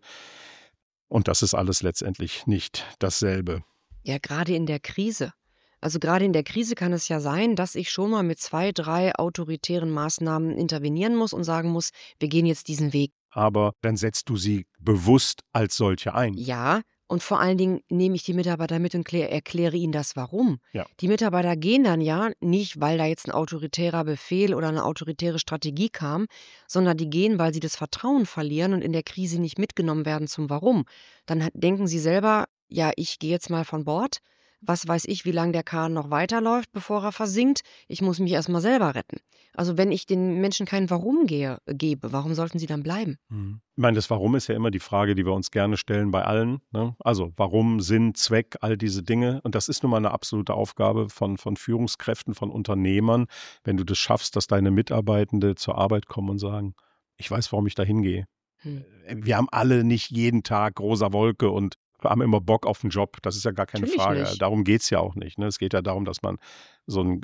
[SPEAKER 2] Und das ist alles letztendlich nicht dasselbe.
[SPEAKER 3] Ja, gerade in der Krise. Also gerade in der Krise kann es ja sein, dass ich schon mal mit 2, 3 autoritären Maßnahmen intervenieren muss und sagen muss, wir gehen jetzt diesen Weg.
[SPEAKER 2] Aber dann setzt du sie bewusst als solche ein.
[SPEAKER 3] Ja, Und vor allen Dingen nehme ich die Mitarbeiter mit und erkläre ihnen das Warum.
[SPEAKER 2] Ja.
[SPEAKER 3] Die Mitarbeiter gehen dann ja nicht, weil da jetzt ein autoritärer Befehl oder eine autoritäre Strategie kam, sondern die gehen, weil sie das Vertrauen verlieren und in der Krise nicht mitgenommen werden zum Warum. Dann denken sie selber, ja, ich gehe jetzt mal von Bord. Was weiß ich, wie lange der Kahn noch weiterläuft, bevor er versinkt. Ich muss mich erstmal selber retten. Also wenn ich den Menschen kein Warum gebe, warum sollten sie dann bleiben?
[SPEAKER 2] Ich meine, das Warum ist ja immer die Frage, die wir uns gerne stellen bei allen. Ne? Also Warum, Sinn, Zweck, all diese Dinge. Und das ist nun mal eine absolute Aufgabe von Führungskräften, von Unternehmern, wenn du das schaffst, dass deine Mitarbeitende zur Arbeit kommen und sagen, ich weiß, warum ich da hingehe. Wir haben alle nicht jeden Tag rosa Wolke und haben immer Bock auf den Job. Das ist ja gar keine
[SPEAKER 3] Natürlich
[SPEAKER 2] Frage.
[SPEAKER 3] nicht.
[SPEAKER 2] Darum geht es ja auch nicht. Ne? Es geht ja darum, dass man so ein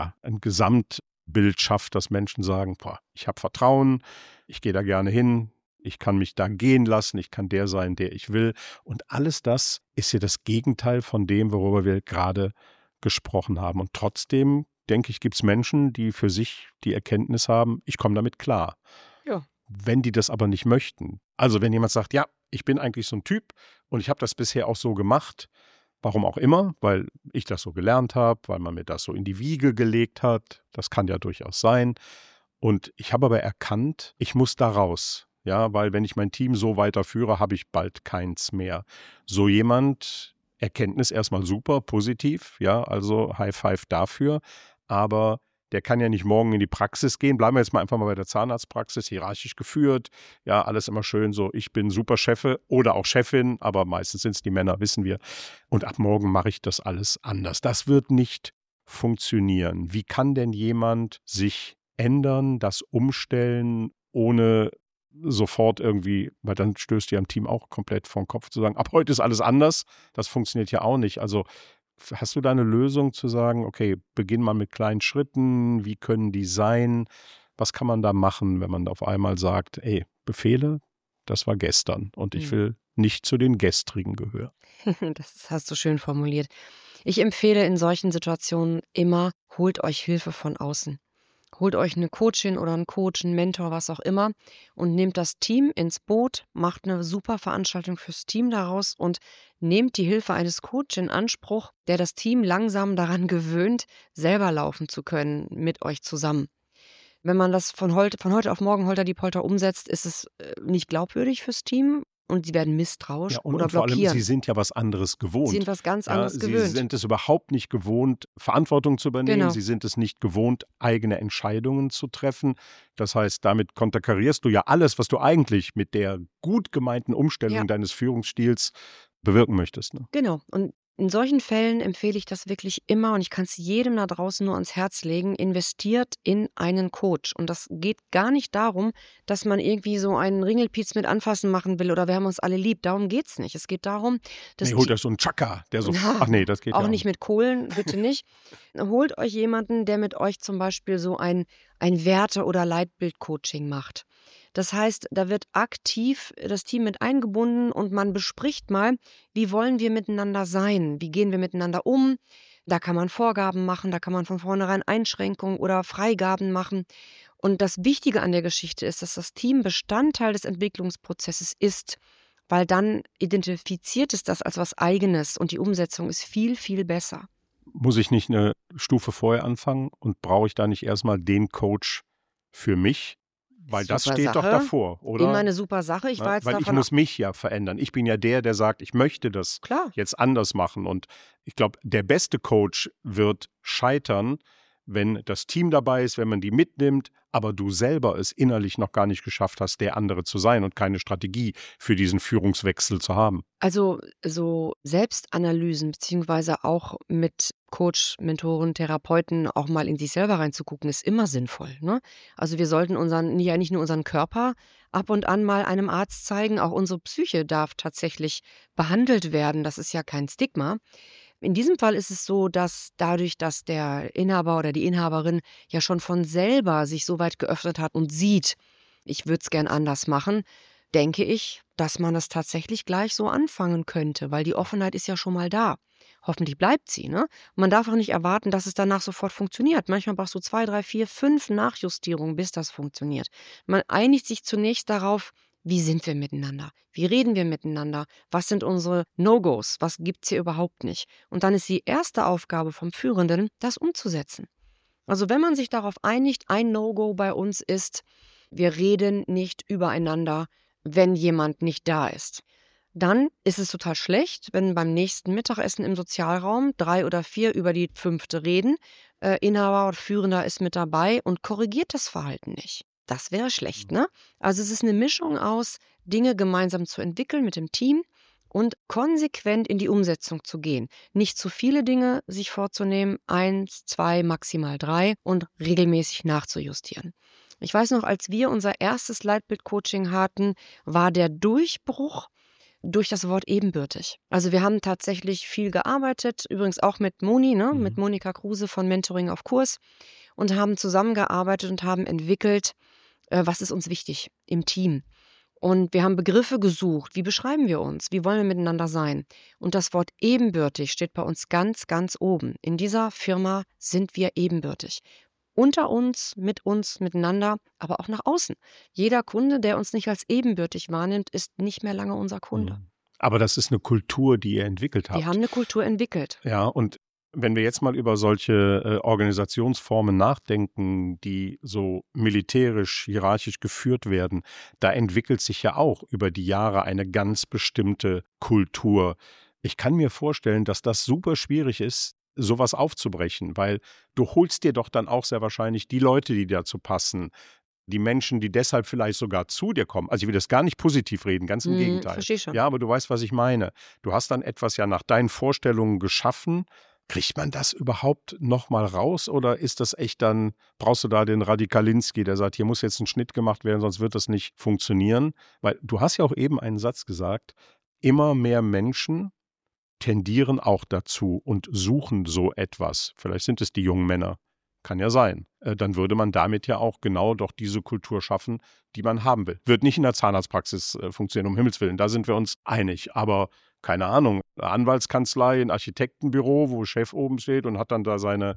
[SPEAKER 2] Gesamtbild schafft, dass Menschen sagen, boah, ich habe Vertrauen, ich gehe da gerne hin, ich kann mich da gehen lassen, ich kann der sein, der ich will. Und alles das ist ja das Gegenteil von dem, worüber wir gerade gesprochen haben. Und trotzdem, denke ich, gibt es Menschen, die für sich die Erkenntnis haben, ich komme damit klar.
[SPEAKER 3] Ja.
[SPEAKER 2] Wenn die das aber nicht möchten. Also wenn jemand sagt, ja, ich bin eigentlich so ein Typ und ich habe das bisher auch so gemacht, warum auch immer, weil ich das so gelernt habe, weil man mir das so in die Wiege gelegt hat, das kann ja durchaus sein. Und ich habe aber erkannt, ich muss da raus. Ja, weil wenn ich mein Team so weiterführe, habe ich bald keins mehr. So jemand, Erkenntnis erstmal super, positiv, ja, also High Five dafür, aber der kann ja nicht morgen in die Praxis gehen. Bleiben wir jetzt mal einfach mal bei der Zahnarztpraxis, hierarchisch geführt. Ja, alles immer schön so, ich bin super Chefe oder auch Chefin, aber meistens sind es die Männer, wissen wir. Und ab morgen mache ich das alles anders. Das wird nicht funktionieren. Wie kann denn jemand sich ändern, das umstellen, ohne sofort irgendwie, weil dann stößt ihr am Team auch komplett vor den Kopf zu sagen, ab heute ist alles anders. Das funktioniert ja auch nicht. Also hast du da eine Lösung zu sagen, okay, beginn mal mit kleinen Schritten, wie können die sein? Was kann man da machen, wenn man auf einmal sagt, ey, Befehle, das war gestern und ich will nicht zu den Gestrigen gehören.
[SPEAKER 3] Das hast du schön formuliert. Ich empfehle in solchen Situationen immer, holt euch Hilfe von außen. Holt euch eine Coachin oder einen Coach, einen Mentor, was auch immer und nehmt das Team ins Boot, macht eine super Veranstaltung fürs Team daraus und nehmt die Hilfe eines Coaches in Anspruch, der das Team langsam daran gewöhnt, selber laufen zu können mit euch zusammen. Wenn man das von heute auf morgen holter die Polter umsetzt, ist es nicht glaubwürdig fürs Team. Und sie werden misstrauisch oder
[SPEAKER 2] vor allem,
[SPEAKER 3] blockieren.
[SPEAKER 2] sie sind ja was anderes gewohnt.
[SPEAKER 3] Sie sind was ganz anderes gewöhnt.
[SPEAKER 2] Sie sind es überhaupt nicht gewohnt, Verantwortung zu übernehmen.
[SPEAKER 3] Genau.
[SPEAKER 2] Sie sind es nicht gewohnt, eigene Entscheidungen zu treffen. Das heißt, damit konterkarierst du ja alles, was du eigentlich mit der gut gemeinten Umstellung deines Führungsstils bewirken möchtest. Ne?
[SPEAKER 3] Genau. Und in solchen Fällen empfehle ich das wirklich immer und ich kann es jedem da draußen nur ans Herz legen, investiert in einen Coach. Und das geht gar nicht darum, dass man irgendwie so einen Ringelpiez mit anfassen machen will oder wir haben uns alle lieb. Darum geht es nicht. Es geht darum, dass
[SPEAKER 2] holt euch so einen Chaka, der so, ach nee, das geht
[SPEAKER 3] auch
[SPEAKER 2] ja
[SPEAKER 3] nicht mit Kohlen, bitte nicht. Holt euch jemanden, der mit euch zum Beispiel so ein Werte- oder Leitbild-Coaching macht. Das heißt, da wird aktiv das Team mit eingebunden und man bespricht mal, wie wollen wir miteinander sein, wie gehen wir miteinander um. Da kann man Vorgaben machen, da kann man von vornherein Einschränkungen oder Freigaben machen. Und das Wichtige an der Geschichte ist, dass das Team Bestandteil des Entwicklungsprozesses ist, weil dann identifiziert es das als was Eigenes und die Umsetzung ist viel, viel besser.
[SPEAKER 2] Muss ich nicht eine Stufe vorher anfangen und brauche ich da nicht erstmal den Coach für mich? Weil das
[SPEAKER 3] Super
[SPEAKER 2] steht
[SPEAKER 3] Sache.
[SPEAKER 2] doch davor, oder?
[SPEAKER 3] Immer eine super Sache. Ich war jetzt
[SPEAKER 2] weil ich
[SPEAKER 3] davon
[SPEAKER 2] muss mich ja verändern. Ich bin ja der sagt, ich möchte das jetzt anders machen. Und ich glaube, der beste Coach wird scheitern, wenn das Team dabei ist, wenn man die mitnimmt, aber du selber es innerlich noch gar nicht geschafft hast, der andere zu sein und keine Strategie für diesen Führungswechsel zu haben.
[SPEAKER 3] Also so Selbstanalysen beziehungsweise auch mit Coach, Mentoren, Therapeuten auch mal in sich selber reinzugucken, ist immer sinnvoll. Ne? Also wir sollten nicht nur unseren Körper ab und an mal einem Arzt zeigen, auch unsere Psyche darf tatsächlich behandelt werden. Das ist ja kein Stigma. In diesem Fall ist es so, dass dadurch, dass der Inhaber oder die Inhaberin ja schon von selber sich so weit geöffnet hat und sieht, ich würde es gern anders machen, denke ich, dass man das tatsächlich gleich so anfangen könnte, weil die Offenheit ist ja schon mal da. Hoffentlich bleibt sie, ne? Und man darf auch nicht erwarten, dass es danach sofort funktioniert. Manchmal brauchst du 2, 3, 4, 5 Nachjustierungen, bis das funktioniert. Man einigt sich zunächst darauf, Wie sind wir miteinander? Wie reden wir miteinander? Was sind unsere No-Gos? Was gibt's hier überhaupt nicht? Und dann ist die erste Aufgabe vom Führenden, das umzusetzen. Also wenn man sich darauf einigt, ein No-Go bei uns ist, wir reden nicht übereinander, wenn jemand nicht da ist. Dann ist es total schlecht, wenn beim nächsten Mittagessen im Sozialraum 3 oder 4 über die 5. reden. Inhaber oder Führender ist mit dabei und korrigiert das Verhalten nicht. Das wäre schlecht, ne? Also es ist eine Mischung aus, Dinge gemeinsam zu entwickeln mit dem Team und konsequent in die Umsetzung zu gehen. Nicht zu viele Dinge sich vorzunehmen, 1, 2, maximal 3 und regelmäßig nachzujustieren. Ich weiß noch, als wir unser erstes Leitbild-Coaching hatten, war der Durchbruch durch das Wort ebenbürtig. Also wir haben tatsächlich viel gearbeitet, übrigens auch mit Moni, ne, mit Monika Kruse von Mentoring auf Kurs und haben zusammengearbeitet und haben entwickelt, was ist uns wichtig im Team. Und wir haben Begriffe gesucht, wie beschreiben wir uns, wie wollen wir miteinander sein. Und das Wort ebenbürtig steht bei uns ganz, ganz oben. In dieser Firma sind wir ebenbürtig. Unter uns, miteinander, aber auch nach außen. Jeder Kunde, der uns nicht als ebenbürtig wahrnimmt, ist nicht mehr lange unser Kunde.
[SPEAKER 2] Aber das ist eine Kultur, die ihr entwickelt habt.
[SPEAKER 3] Wir haben eine Kultur entwickelt.
[SPEAKER 2] Ja, und wenn wir jetzt mal über solche Organisationsformen nachdenken, die so militärisch, hierarchisch geführt werden, da entwickelt sich ja auch über die Jahre eine ganz bestimmte Kultur. Ich kann mir vorstellen, dass das super schwierig ist, sowas aufzubrechen, weil du holst dir doch dann auch sehr wahrscheinlich die Leute, die dazu passen, die Menschen, die deshalb vielleicht sogar zu dir kommen. Also ich will das gar nicht positiv reden, ganz im Gegenteil.
[SPEAKER 3] Verstehe schon.
[SPEAKER 2] Ja, aber du weißt, was ich meine. Du hast dann etwas ja nach deinen Vorstellungen geschaffen. Kriegt man das überhaupt nochmal raus oder ist das echt dann, brauchst du da den Radikalinski, der sagt, hier muss jetzt ein Schnitt gemacht werden, sonst wird das nicht funktionieren? Weil du hast ja auch eben einen Satz gesagt, immer mehr Menschen tendieren auch dazu und suchen so etwas. Vielleicht sind es die jungen Männer. Kann ja sein. Dann würde man damit ja auch genau doch diese Kultur schaffen, die man haben will. Wird nicht in der Zahnarztpraxis funktionieren, um Himmels Willen. Da sind wir uns einig. Aber keine Ahnung, eine Anwaltskanzlei, ein Architektenbüro, wo Chef oben steht und hat dann da seine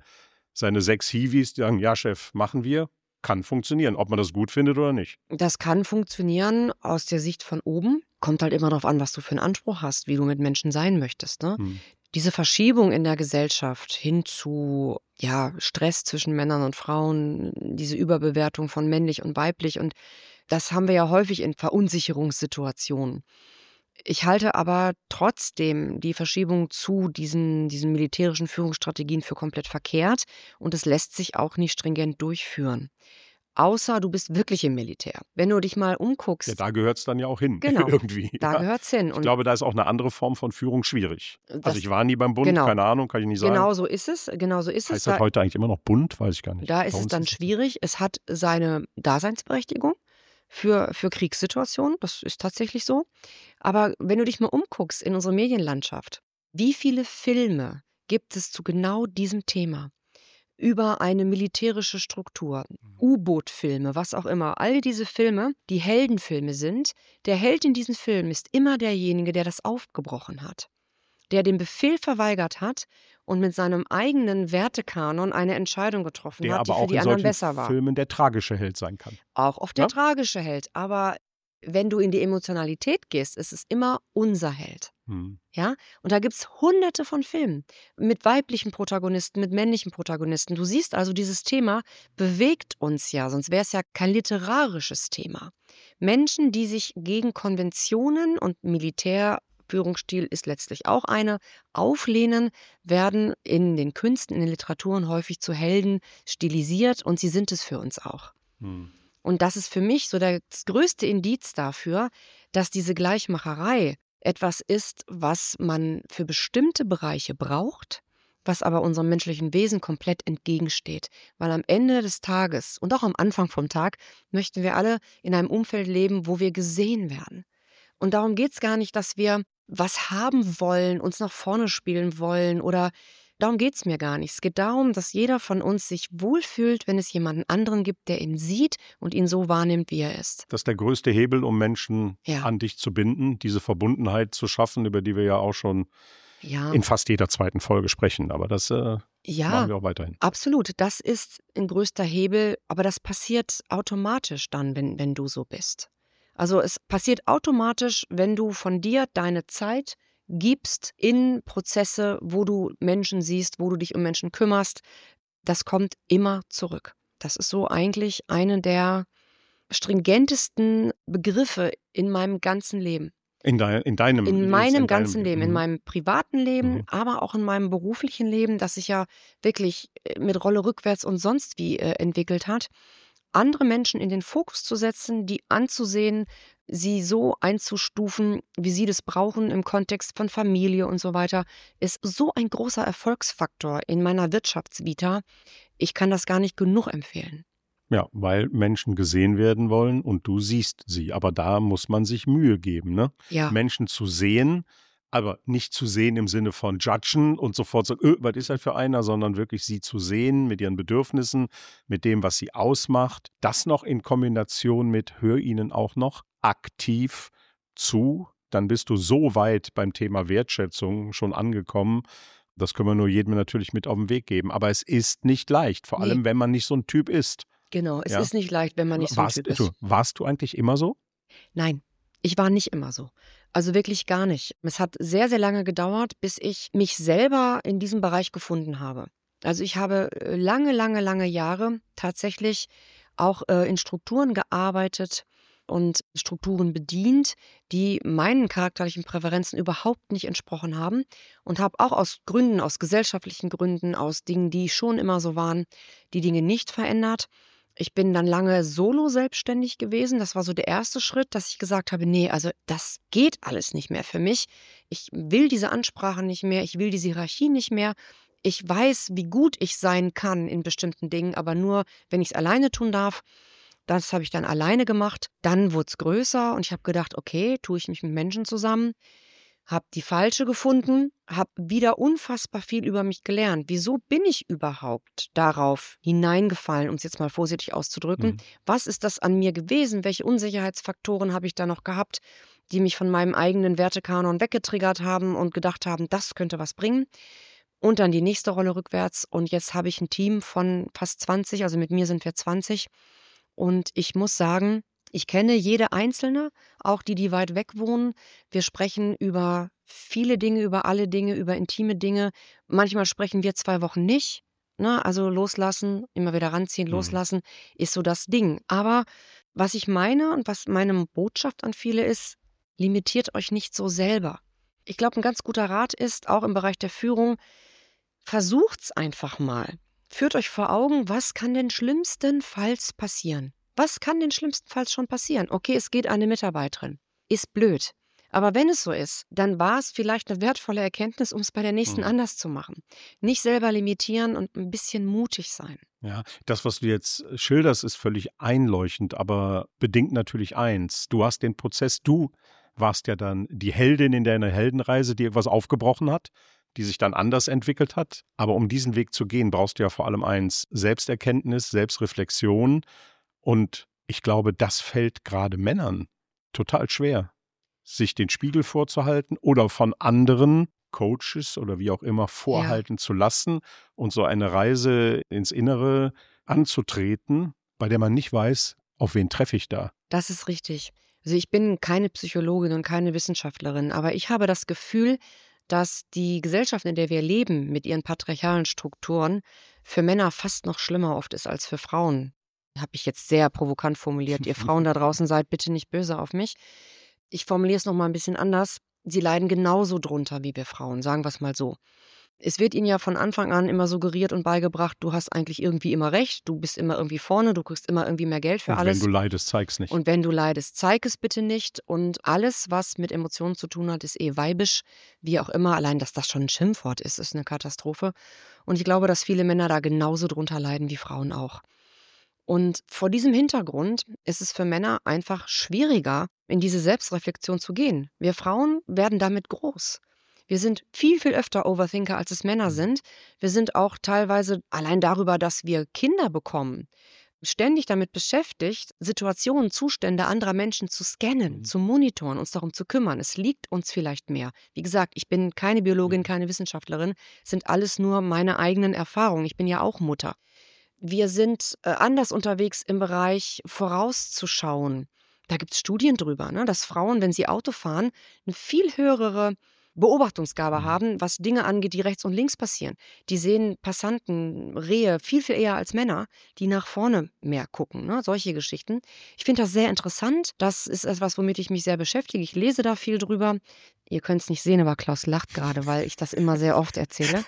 [SPEAKER 2] 6 Hiwis, die sagen, ja Chef, machen wir. Kann funktionieren, ob man das gut findet oder nicht.
[SPEAKER 3] Das kann funktionieren aus der Sicht von oben. Kommt halt immer darauf an, was du für einen Anspruch hast, wie du mit Menschen sein möchtest, ne? Diese Verschiebung in der Gesellschaft hin zu Stress zwischen Männern und Frauen, diese Überbewertung von männlich und weiblich, und das haben wir ja häufig in Verunsicherungssituationen. Ich halte aber trotzdem die Verschiebung zu diesen militärischen Führungsstrategien für komplett verkehrt und es lässt sich auch nicht stringent durchführen. Außer du bist wirklich im Militär. Wenn du dich mal umguckst.
[SPEAKER 2] Ja, da gehört es dann ja auch hin.
[SPEAKER 3] Genau,
[SPEAKER 2] irgendwie.
[SPEAKER 3] Da gehört es hin.
[SPEAKER 2] Ich glaube, da ist auch eine andere Form von Führung schwierig. Also ich war nie beim Bund,
[SPEAKER 3] genau.
[SPEAKER 2] Keine Ahnung, kann ich nicht sagen.
[SPEAKER 3] Genau so ist es.
[SPEAKER 2] Heißt das heute eigentlich immer noch Bund? Weiß ich gar nicht.
[SPEAKER 3] Da ist es dann schwierig. Es hat seine Daseinsberechtigung für Kriegssituationen. Das ist tatsächlich so. Aber wenn du dich mal umguckst in unserer Medienlandschaft, wie viele Filme gibt es zu genau diesem Thema? Über eine militärische Struktur, U-Boot-Filme, was auch immer. All diese Filme, die Heldenfilme sind, der Held in diesen Filmen ist immer derjenige, der das aufgebrochen hat, der den Befehl verweigert hat und mit seinem eigenen Wertekanon eine Entscheidung getroffen hat, die für die anderen besser war.
[SPEAKER 2] Der aber auch in solchen Filmen der tragische Held sein kann.
[SPEAKER 3] Auch oft der tragische Held, aber wenn du in die Emotionalität gehst, ist es immer unser Held. Ja? Und da gibt es hunderte von Filmen mit weiblichen Protagonisten, mit männlichen Protagonisten. Du siehst also, dieses Thema bewegt uns ja, sonst wäre es ja kein literarisches Thema. Menschen, die sich gegen Konventionen und Militärführungsstil ist letztlich auch eine, auflehnen, werden in den Künsten, in den Literaturen häufig zu Helden stilisiert und sie sind es für uns auch. Und das ist für mich so das größte Indiz dafür, dass diese Gleichmacherei etwas ist, was man für bestimmte Bereiche braucht, was aber unserem menschlichen Wesen komplett entgegensteht. Weil am Ende des Tages und auch am Anfang vom Tag möchten wir alle in einem Umfeld leben, wo wir gesehen werden. Und darum geht es gar nicht, dass wir was haben wollen, uns nach vorne spielen wollen oder darum geht es mir gar nicht. Es geht darum, dass jeder von uns sich wohlfühlt, wenn es jemanden anderen gibt, der ihn sieht und ihn so wahrnimmt, wie er ist.
[SPEAKER 2] Das ist der größte Hebel, um Menschen an dich zu binden, diese Verbundenheit zu schaffen, über die wir ja auch schon in fast jeder zweiten Folge sprechen. Aber das machen wir auch weiterhin.
[SPEAKER 3] Absolut, das ist ein größter Hebel, aber das passiert automatisch dann, wenn du so bist. Also es passiert automatisch, wenn du von dir deine Zeit gibst in Prozesse, wo du Menschen siehst, wo du dich um Menschen kümmerst. Das kommt immer zurück. Das ist so eigentlich eine der stringentesten Begriffe in meinem ganzen Leben.
[SPEAKER 2] In
[SPEAKER 3] meinem ganzen Leben, in
[SPEAKER 2] Mhm.
[SPEAKER 3] meinem privaten Leben,
[SPEAKER 2] Mhm.
[SPEAKER 3] aber auch in meinem beruflichen Leben, das sich ja wirklich mit Rolle rückwärts und sonst wie entwickelt hat. Andere Menschen in den Fokus zu setzen, die anzusehen, sie so einzustufen, wie sie das brauchen im Kontext von Familie und so weiter, ist so ein großer Erfolgsfaktor in meiner Wirtschaftsvita. Ich kann das gar nicht genug empfehlen.
[SPEAKER 2] Ja, weil Menschen gesehen werden wollen und du siehst sie. Aber da muss man sich Mühe geben, ne?
[SPEAKER 3] Ja,
[SPEAKER 2] Menschen zu sehen, aber nicht zu sehen im Sinne von judgen und sofort sagen, was ist das für einer, sondern wirklich sie zu sehen mit ihren Bedürfnissen, mit dem, was sie ausmacht. Das noch in Kombination mit, hör ihnen auch noch aktiv zu. Dann bist du so weit beim Thema Wertschätzung schon angekommen. Das können wir nur jedem natürlich mit auf den Weg geben. Aber es ist nicht leicht, vor
[SPEAKER 3] nee,
[SPEAKER 2] allem wenn man nicht so ein Typ ist.
[SPEAKER 3] genau. Es
[SPEAKER 2] Ja?
[SPEAKER 3] ist nicht leicht, wenn man nicht so ein Typ ist.
[SPEAKER 2] Warst du eigentlich immer so?
[SPEAKER 3] Nein, ich war nicht immer so. Also wirklich gar nicht. Es hat sehr, sehr lange gedauert, bis ich mich selber in diesem Bereich gefunden habe. Also ich habe lange, lange, lange Jahre tatsächlich auch in Strukturen gearbeitet und Strukturen bedient, die meinen charakterlichen Präferenzen überhaupt nicht entsprochen haben und habe auch aus Gründen, aus gesellschaftlichen Gründen, aus Dingen, die schon immer so waren, die Dinge nicht verändert. Ich bin dann lange solo selbstständig gewesen. Das war so der erste Schritt, dass ich gesagt habe, nee, also das geht alles nicht mehr für mich. Ich will diese Ansprache nicht mehr, ich will diese Hierarchie nicht mehr. Ich weiß, wie gut ich sein kann in bestimmten Dingen, aber nur, wenn ich es alleine tun darf. Das habe ich dann alleine gemacht. Dann wurde es größer und ich habe gedacht, okay, tue ich mich mit Menschen zusammen. Habe die falsche gefunden, habe wieder unfassbar viel über mich gelernt. Wieso bin ich überhaupt darauf hineingefallen, um es jetzt mal vorsichtig auszudrücken?
[SPEAKER 2] Mhm.
[SPEAKER 3] Was ist das an mir gewesen? Welche Unsicherheitsfaktoren habe ich da noch gehabt, die mich von meinem eigenen Wertekanon weggetriggert haben und gedacht haben, das könnte was bringen? Und dann die nächste Rolle rückwärts. Und jetzt habe ich ein Team von fast 20, also mit mir sind wir 20. Und ich muss sagen, ich kenne jede Einzelne, auch die weit weg wohnen. Wir sprechen über viele Dinge, über alle Dinge, über intime Dinge. Manchmal sprechen wir 2 Wochen nicht. Ne? Also loslassen, immer wieder ranziehen, loslassen, ist so das Ding. Aber was ich meine und was meine Botschaft an viele ist, limitiert euch nicht so selber. Ich glaube, ein ganz guter Rat ist, auch im Bereich der Führung, versucht's einfach mal. Führt euch vor Augen, was kann denn schlimmstenfalls passieren? Was kann denn schlimmstenfalls schon passieren? Okay, es geht eine Mitarbeiterin. Ist blöd. Aber wenn es so ist, dann war es vielleicht eine wertvolle Erkenntnis, um es bei der nächsten anders zu machen. Nicht selber limitieren und ein bisschen mutig sein.
[SPEAKER 2] Ja, das, was du jetzt schilderst, ist völlig einleuchtend, aber bedingt natürlich eins. Du hast den Prozess, du warst ja dann die Heldin in deiner Heldenreise, die etwas aufgebrochen hat, die sich dann anders entwickelt hat. Aber um diesen Weg zu gehen, brauchst du ja vor allem eins: Selbsterkenntnis, Selbstreflexion. Und ich glaube, das fällt gerade Männern total schwer, sich den Spiegel vorzuhalten oder von anderen Coaches oder wie auch immer vorhalten zu lassen und so eine Reise ins Innere anzutreten, bei der man nicht weiß, auf wen treffe ich da.
[SPEAKER 3] Das ist richtig. Also ich bin keine Psychologin und keine Wissenschaftlerin, aber ich habe das Gefühl, dass die Gesellschaft, in der wir leben, mit ihren patriarchalen Strukturen, für Männer fast noch schlimmer oft ist als für Frauen. Habe ich jetzt sehr provokant formuliert. Ihr Frauen da draußen, seid bitte nicht böse auf mich. Ich formuliere es noch mal ein bisschen anders. Sie leiden genauso drunter wie wir Frauen, sagen wir es mal so. Es wird ihnen ja von Anfang an immer suggeriert und beigebracht, du hast eigentlich irgendwie immer recht, du bist immer irgendwie vorne, du kriegst immer irgendwie mehr Geld für
[SPEAKER 2] Und
[SPEAKER 3] alles.
[SPEAKER 2] wenn du leidest, zeig's nicht.
[SPEAKER 3] Und wenn du leidest, zeig es bitte nicht. Und alles, was mit Emotionen zu tun hat, ist weibisch, wie auch immer. Allein, dass das schon ein Schimpfwort ist eine Katastrophe. Und ich glaube, dass viele Männer da genauso drunter leiden wie Frauen auch. Und vor diesem Hintergrund ist es für Männer einfach schwieriger, in diese Selbstreflexion zu gehen. Wir Frauen werden damit groß. Wir sind viel, viel öfter Overthinker, als es Männer sind. Wir sind auch teilweise allein darüber, dass wir Kinder bekommen, ständig damit beschäftigt, Situationen, Zustände anderer Menschen zu scannen, zu monitoren, uns darum zu kümmern. Es liegt uns vielleicht mehr. Wie gesagt, ich bin keine Biologin, keine Wissenschaftlerin, sind alles nur meine eigenen Erfahrungen. Ich bin ja auch Mutter. Wir sind anders unterwegs im Bereich vorauszuschauen. Da gibt es Studien drüber, ne, dass Frauen, wenn sie Auto fahren, eine viel höhere Beobachtungsgabe haben, was Dinge angeht, die rechts und links passieren. Die sehen Passanten, Rehe viel, viel eher als Männer, die nach vorne mehr gucken, ne? Solche Geschichten. Ich finde das sehr interessant. Das ist etwas, womit ich mich sehr beschäftige. Ich lese da viel drüber. Ihr könnt es nicht sehen, aber Klaus lacht gerade, weil ich das immer sehr oft erzähle.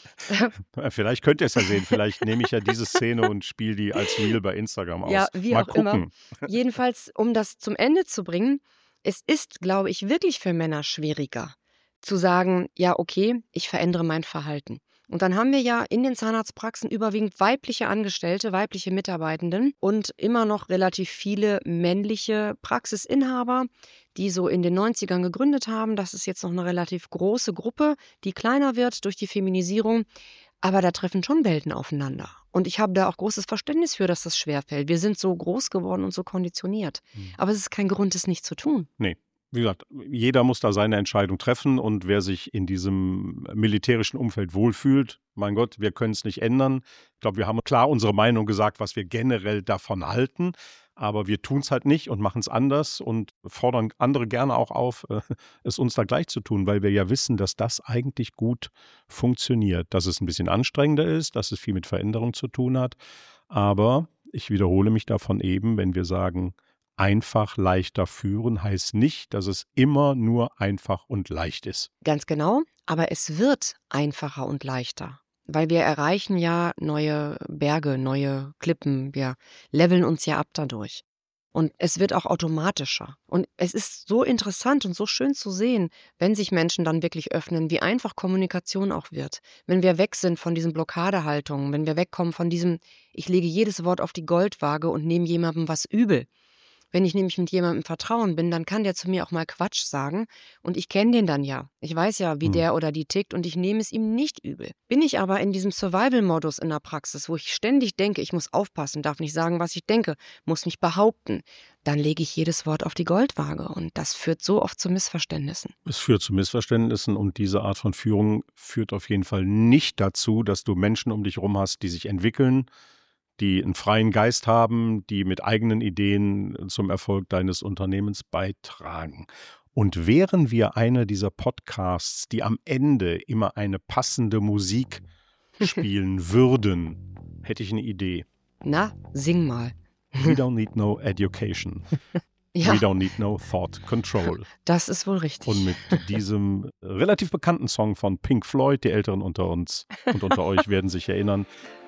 [SPEAKER 2] Vielleicht könnt ihr es ja sehen. Vielleicht nehme ich ja diese Szene und spiele die als Reel bei Instagram aus.
[SPEAKER 3] Ja, wie
[SPEAKER 2] Mal
[SPEAKER 3] auch
[SPEAKER 2] gucken.
[SPEAKER 3] immer. Jedenfalls, um das zum Ende zu bringen, es ist, glaube ich, wirklich für Männer schwieriger zu sagen, ja, okay, ich verändere mein Verhalten. Und dann haben wir ja in den Zahnarztpraxen überwiegend weibliche Angestellte, weibliche Mitarbeitenden und immer noch relativ viele männliche Praxisinhaber, die so in den 90ern gegründet haben. Das ist jetzt noch eine relativ große Gruppe, die kleiner wird durch die Feminisierung. Aber da treffen schon Welten aufeinander. Und ich habe da auch großes Verständnis für, dass das schwerfällt. Wir sind so groß geworden und so konditioniert. Aber es ist kein Grund, es nicht zu tun.
[SPEAKER 2] Nee. Wie gesagt, jeder muss da seine Entscheidung treffen und wer sich in diesem militärischen Umfeld wohlfühlt, mein Gott, wir können es nicht ändern. Ich glaube, wir haben klar unsere Meinung gesagt, was wir generell davon halten, aber wir tun es halt nicht und machen es anders und fordern andere gerne auch auf, es uns da gleich zu tun, weil wir ja wissen, dass das eigentlich gut funktioniert, dass es ein bisschen anstrengender ist, dass es viel mit Veränderung zu tun hat, aber ich wiederhole mich davon eben, wenn wir sagen, einfach leichter führen heißt nicht, dass es immer nur einfach und leicht ist.
[SPEAKER 3] Ganz genau, aber es wird einfacher und leichter, weil wir erreichen ja neue Berge, neue Klippen, wir leveln uns ja ab dadurch. Und es wird auch automatischer. Und es ist so interessant und so schön zu sehen, wenn sich Menschen dann wirklich öffnen, wie einfach Kommunikation auch wird. Wenn wir weg sind von diesen Blockadehaltungen, wenn wir wegkommen von diesem, ich lege jedes Wort auf die Goldwaage und nehme jemandem was übel. Wenn ich nämlich mit jemandem im Vertrauen bin, dann kann der zu mir auch mal Quatsch sagen und ich kenne den dann ja. Ich weiß ja, wie der oder die tickt und ich nehme es ihm nicht übel. Bin ich aber in diesem Survival-Modus in der Praxis, wo ich ständig denke, ich muss aufpassen, darf nicht sagen, was ich denke, muss mich behaupten, dann lege ich jedes Wort auf die Goldwaage und das führt so oft zu Missverständnissen.
[SPEAKER 2] Es führt zu Missverständnissen und diese Art von Führung führt auf jeden Fall nicht dazu, dass du Menschen um dich herum hast, die sich entwickeln, die einen freien Geist haben, die mit eigenen Ideen zum Erfolg deines Unternehmens beitragen. Und wären wir einer dieser Podcasts, die am Ende immer eine passende Musik spielen würden, hätte ich eine Idee.
[SPEAKER 3] Na, sing mal.
[SPEAKER 2] We don't need no education.
[SPEAKER 3] Ja.
[SPEAKER 2] We don't need no thought control.
[SPEAKER 3] Das ist wohl richtig.
[SPEAKER 2] Und mit diesem relativ bekannten Song von Pink Floyd, die Älteren unter uns und unter euch werden sich erinnern,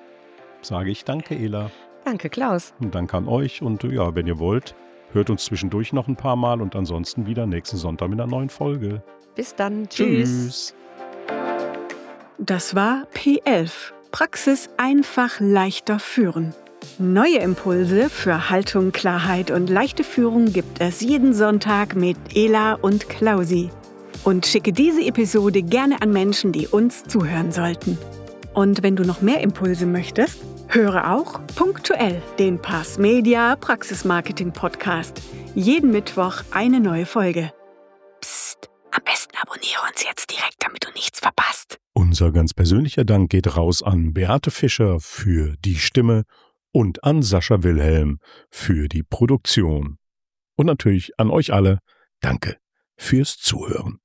[SPEAKER 2] sage ich danke, Ela.
[SPEAKER 3] Danke, Klaus.
[SPEAKER 2] Und danke an euch. Und ja, wenn ihr wollt, hört uns zwischendurch noch ein paar Mal und ansonsten wieder nächsten Sonntag mit einer neuen Folge.
[SPEAKER 3] Bis dann. Tschüss.
[SPEAKER 1] Das war P11. Praxis einfach leichter führen. Neue Impulse für Haltung, Klarheit und leichte Führung gibt es jeden Sonntag mit Ela und Klausi. Und schicke diese Episode gerne an Menschen, die uns zuhören sollten. Und wenn du noch mehr Impulse möchtest, höre auch punktuell den Pass Media Praxismarketing Podcast. Jeden Mittwoch eine neue Folge. Psst, am besten abonniere uns jetzt direkt, damit du nichts verpasst.
[SPEAKER 2] Unser ganz persönlicher Dank geht raus an Beate Fischer für die Stimme und an Sascha Wilhelm für die Produktion. Und natürlich an euch alle, danke fürs Zuhören.